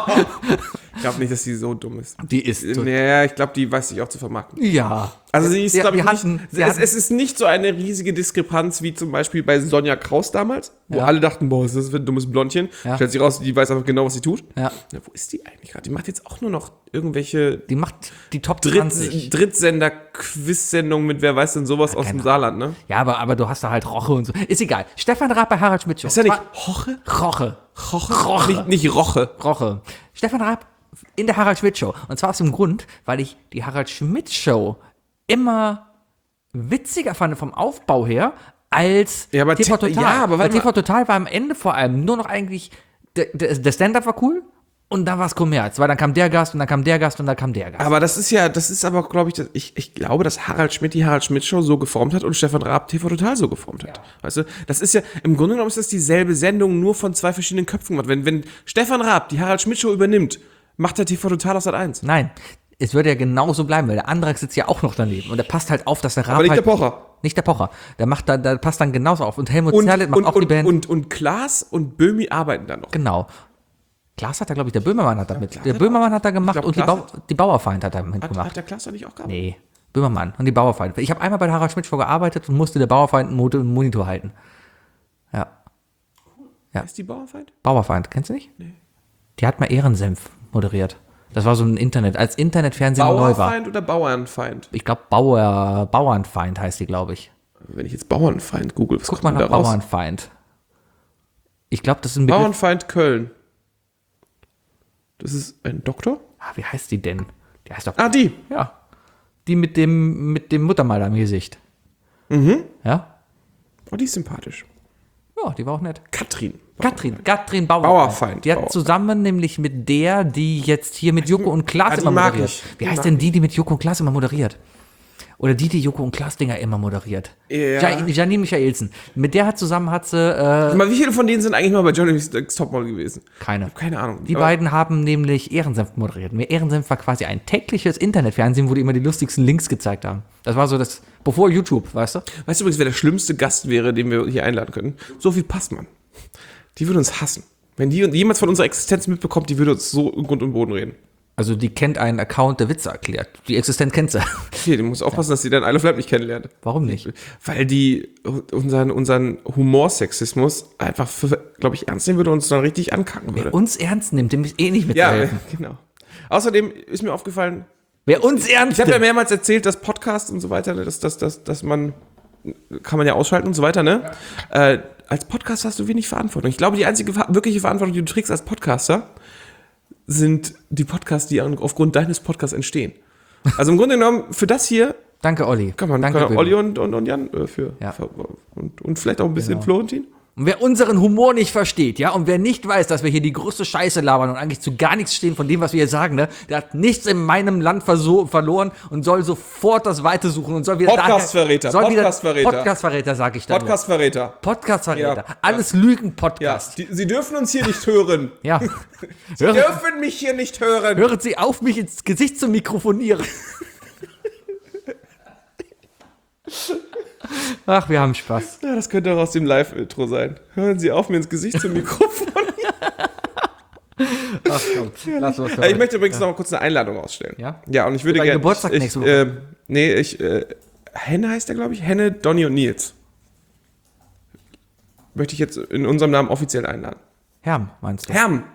Ich glaube nicht, dass sie so dumm ist. Die ist. Naja, ich glaube, die weiß sich auch zu vermarkten. Ja. Also sie ist, Ja, glaube ich, wir nicht, hatten- es ist nicht so eine riesige Diskrepanz wie zum Beispiel bei Sonja Kraus damals, wo Ja. alle dachten, boah, ist das für ein dummes Blondchen. Ja. Stellt sich raus, die weiß einfach genau, was sie tut. Ja. Na, wo ist die eigentlich gerade? Die macht jetzt auch nur noch irgendwelche Die macht die Top 20. Drittsender-Quiz-Sendungen mit wer weiß denn sowas aus dem Saarland, ne? Ja, aber du hast da halt Roche und so. Ist egal. Stefan Raab bei Harald Schmidt Show. Ist ja nicht Hoche? Roche. Roche? Nicht Roche. Roche. Stefan Raab in der Harald Schmidt Show. Und zwar aus dem Grund, weil ich die Harald Schmidt Show immer witziger fand vom Aufbau her als Ja, aber TV Ti- Total. ja, aber weil warte mal. TV Total war am Ende vor allem nur noch eigentlich, der Stand-Up war cool und dann war es Kommerz, weil dann kam der Gast und dann kam der Gast und dann kam der Gast. Aber das ist aber, glaube ich glaube, dass Harald Schmidt die Harald Schmidt Show so geformt hat und Stefan Raab TV Total so geformt hat. Weißt du, das ist ja, im Grunde genommen ist das dieselbe Sendung, nur von zwei verschiedenen Köpfen gemacht. Wenn Stefan Raab die Harald Schmidt Show übernimmt, macht er TV Total aus Sat 1. Nein, es würde ja genauso bleiben, weil der Andrak sitzt ja auch noch daneben und der passt halt auf, dass der Raab Aber nicht halt, der Pocher. Nicht der Pocher. Der passt dann genauso auf. Und Helmut Und, Zerlett macht auch die Band. und Klaas und Böhmi arbeiten dann noch. Genau. Klaas hat da, glaube ich, der Böhmermann hat da mit. Klaas Der hat Böhmermann hat da gemacht glaub, und Klaas die Bauerfeind hat da Hat mitgemacht. der Klaas doch nicht auch gehabt? Nee, Böhmermann und die Bauerfeind. Ich habe einmal bei der Harald Schmidt Show gearbeitet und musste der Bauerfeind einen Monitor halten. Ja. Wer ist die Bauerfeind? Bauerfeind, kennst du nicht? Nee. Die hat mal Ehrensenf moderiert. Das war so ein Internet, als Internetfernsehen neu war. Bauerfeind oder Bauernfeind? Ich glaube, Bauernfeind heißt die, glaube ich. Wenn ich jetzt Bauernfeind google, was Guck kommt mal denn nach da raus? Bauernfeind. Ich glaube, das ist ein Begriff. Bauernfeind Köln. Das ist ein Doktor? Ah, wie heißt die denn? Die heißt doch. Ah, die. Ja. Die mit dem Muttermal am Gesicht. Mhm. Ja? Oh, die ist sympathisch. Ja, die war auch nett. Katrin Bauerfeind. Die hat zusammen nämlich mit der, die jetzt hier mit Joko und Klaas immer moderiert. Wie heißt denn die mit Joko und Klaas immer moderiert? Oder die Joko und Klaas Dinger immer moderiert. Ja. Janine Michaelsen. Mit der zusammen hat sie... Mal, wie viele von denen sind eigentlich mal bei Johnny's Topmodel gewesen? Keine Ahnung. Die beiden haben nämlich Ehrensenf moderiert. Ehrensenf war quasi ein tägliches Internetfernsehen, wo die immer die lustigsten Links gezeigt haben. Das war so das, bevor YouTube, weißt du? Weißt du übrigens, wer der schlimmste Gast wäre, den wir hier einladen können? Sophie Passmann. Die würde uns hassen. Wenn die jemals von unserer Existenz mitbekommt, die würde uns so in Grund und Boden reden. Also die kennt einen Account, der Witze erklärt. Die Existenz kennt sie. Okay, die muss aufpassen, dass sie dann Isle of Lamp nicht kennenlernt. Warum nicht? Weil die unseren Humorsexismus einfach, glaube ich, ernst nehmen würde und uns dann richtig ankacken würde. Wer uns ernst nimmt, dem ist eh nicht mitzuhelfen. Ja, genau. Außerdem ist mir aufgefallen, Wer uns ernst ich habe ja nimmt. mehrmals erzählt, dass Podcast und so weiter, dass man, kann man ja ausschalten und so weiter, ne? Ja. Als Podcaster hast du wenig Verantwortung. Ich glaube, die einzige wirkliche Verantwortung, die du trägst als Podcaster, sind die Podcasts, die aufgrund deines Podcasts entstehen. Also im Grunde genommen, für das hier Danke, Olli. Danke, Olli und Jan für. Ja. Und vielleicht auch ein bisschen Florentin. Und wer unseren Humor nicht versteht, ja, und wer nicht weiß, dass wir hier die größte Scheiße labern und eigentlich zu gar nichts stehen von dem, was wir hier sagen, ne, der hat nichts in meinem Land verloren und soll sofort das Weite suchen und soll wieder Podcastverräter, Podcastverräter, sag ich dann. Podcastverräter. Ja. Alles Lügen-Podcast. Ja. Sie dürfen uns hier nicht hören. Ja. Sie dürfen mich hier nicht hören. Hören Sie auf, mich ins Gesicht zu mikrofonieren. Ach, wir haben Spaß. Ja, das könnte auch aus dem Live-Intro sein. Hören Sie auf, mir ins Gesicht zu mikrofonieren. Ach komm, lass was Ich möchte übrigens noch mal kurz eine Einladung ausstellen. Ja? Ja, und ich würde gerne... Geburtstag nächste Woche. Henne heißt der, glaube ich. Henne, Donny und Nils. Möchte ich jetzt in unserem Namen offiziell einladen. Herm, meinst du? Herm.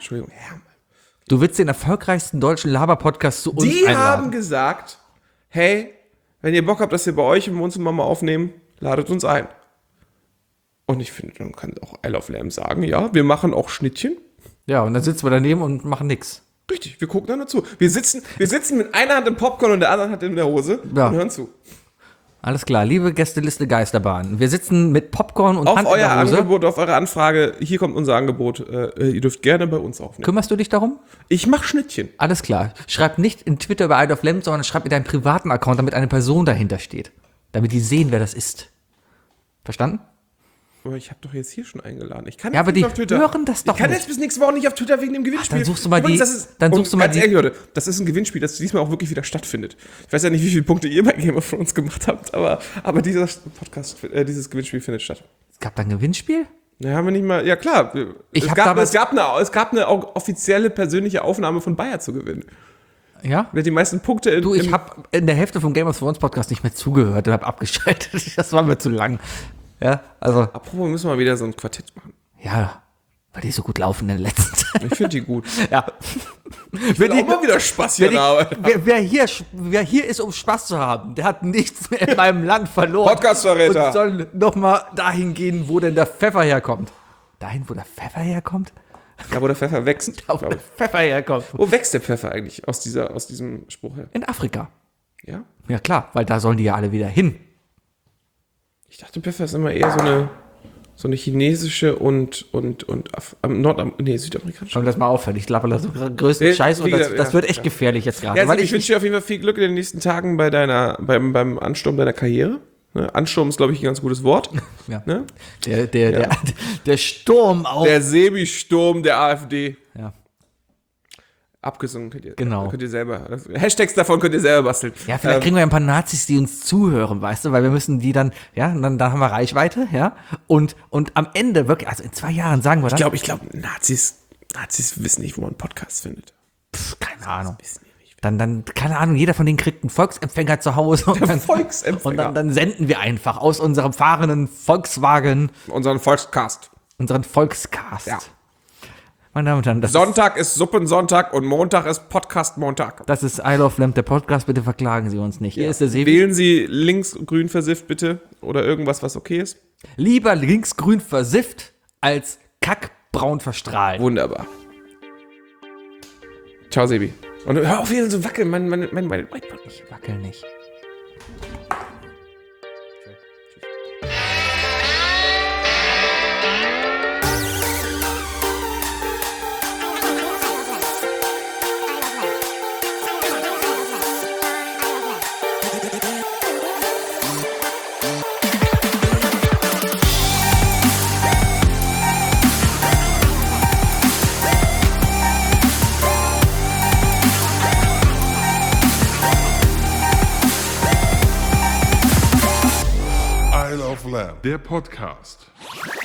Du willst den erfolgreichsten deutschen Laber-Podcast zu uns Die einladen. haben gesagt, hey, wenn ihr Bock habt, dass wir bei euch im Wohnzimmer mal aufnehmen, ladet uns ein. Und ich finde, dann kann auch Isle of Lamp sagen, ja, wir machen auch Schnittchen. Ja, und dann sitzen wir daneben und machen nix. Richtig, wir gucken dann nur zu. Wir sitzen mit einer Hand im Popcorn und der anderen Hand in der Hose und hören zu. Alles klar, liebe Gästeliste Geisterbahn. Wir sitzen mit Popcorn und Hand in der Hose. Auf eure Anfrage, hier kommt unser Angebot, ihr dürft gerne bei uns aufnehmen. Kümmerst du dich darum? Ich mach Schnittchen. Alles klar. Schreib nicht in Twitter über Isle of Lamp, sondern schreib mit deinem privaten Account, damit eine Person dahinter steht. Damit die sehen, wer das ist. Verstanden? Aber ich habe doch jetzt hier schon eingeladen. Ich kann Ja, jetzt aber nicht die auf Twitter. hören das doch Ich kann nicht. jetzt bis nächste Woche nicht auf Twitter wegen dem Gewinnspiel. Dann suchst du mal Übrigens, die- Ehrlich, Leute, das ist ein Gewinnspiel, das diesmal auch wirklich wieder stattfindet. Ich weiß ja nicht, wie viele Punkte ihr bei Game of Thrones gemacht habt, aber dieses Gewinnspiel findet statt. Es gab da ein Gewinnspiel? Na, haben wir nicht mal. Ja, klar. Es gab eine offizielle persönliche Aufnahme von Bayer zu gewinnen. Ja? Wer hat die meisten Punkte in. Du, ich habe in der Hälfte vom Game of Thrones Podcast nicht mehr zugehört und habe abgeschaltet. Das war mir zu lang. Ja, also. Apropos, müssen wir mal wieder so ein Quartett machen. Ja, weil die so gut laufen in der letzten Zeit. Ich finde die gut. Ja. Ich will auch mal wieder Spaß hier haben. Wer hier ist, um Spaß zu haben, der hat nichts mehr in meinem Land verloren. Podcastverräter. Und soll noch mal dahin gehen, wo denn der Pfeffer herkommt. Dahin, wo der Pfeffer herkommt? Da, wo der Pfeffer wächst. Da, wo der Pfeffer herkommt. Wo wächst der Pfeffer eigentlich aus diesem Spruch her? In Afrika. Ja? Ja klar, weil da sollen die ja alle wieder hin. Ich dachte, Pfeffer ist immer eher so eine chinesische und südamerikanische. Schauen wir das mal aufhören. Ich glaube, das ist der größte Scheiß und das wird echt gefährlich jetzt gerade. Ja, also ich wünsche dir auf jeden Fall viel Glück in den nächsten Tagen beim Ansturm deiner Karriere. Ne? Ansturm ist, glaube ich, ein ganz gutes Wort. Ja. Ne? Der Sturm auf. Der Sebi-Sturm der AfD. Ja. Abgesungen könnt ihr selber. Hashtags davon könnt ihr selber basteln. Ja, vielleicht kriegen wir ein paar Nazis, die uns zuhören, weißt du, weil wir müssen die dann, ja, und dann haben wir Reichweite, ja, und am Ende wirklich, also in 2 Jahren sagen wir dann. Ich glaube, Nazis wissen nicht, wo man Podcasts findet. Keine Ahnung. Dann, keine Ahnung, jeder von denen kriegt einen Volksempfänger zu Hause. Und dann senden wir einfach aus unserem fahrenden Volkswagen. Unseren Volkscast. Ja. Meine Damen und Herren, Sonntag ist Suppensonntag und Montag ist Podcast-Montag. Das ist Isle of Lamp, der Podcast. Bitte verklagen Sie uns nicht. Ja. Hier ist der Sebi. Wählen Sie links-grün versifft bitte oder irgendwas, was okay ist. Lieber links-grün versifft als kackbraun verstrahlt. Wunderbar. Ciao, Sebi. Und hör auf, hier so wackeln. Ich wackel nicht. Der Podcast.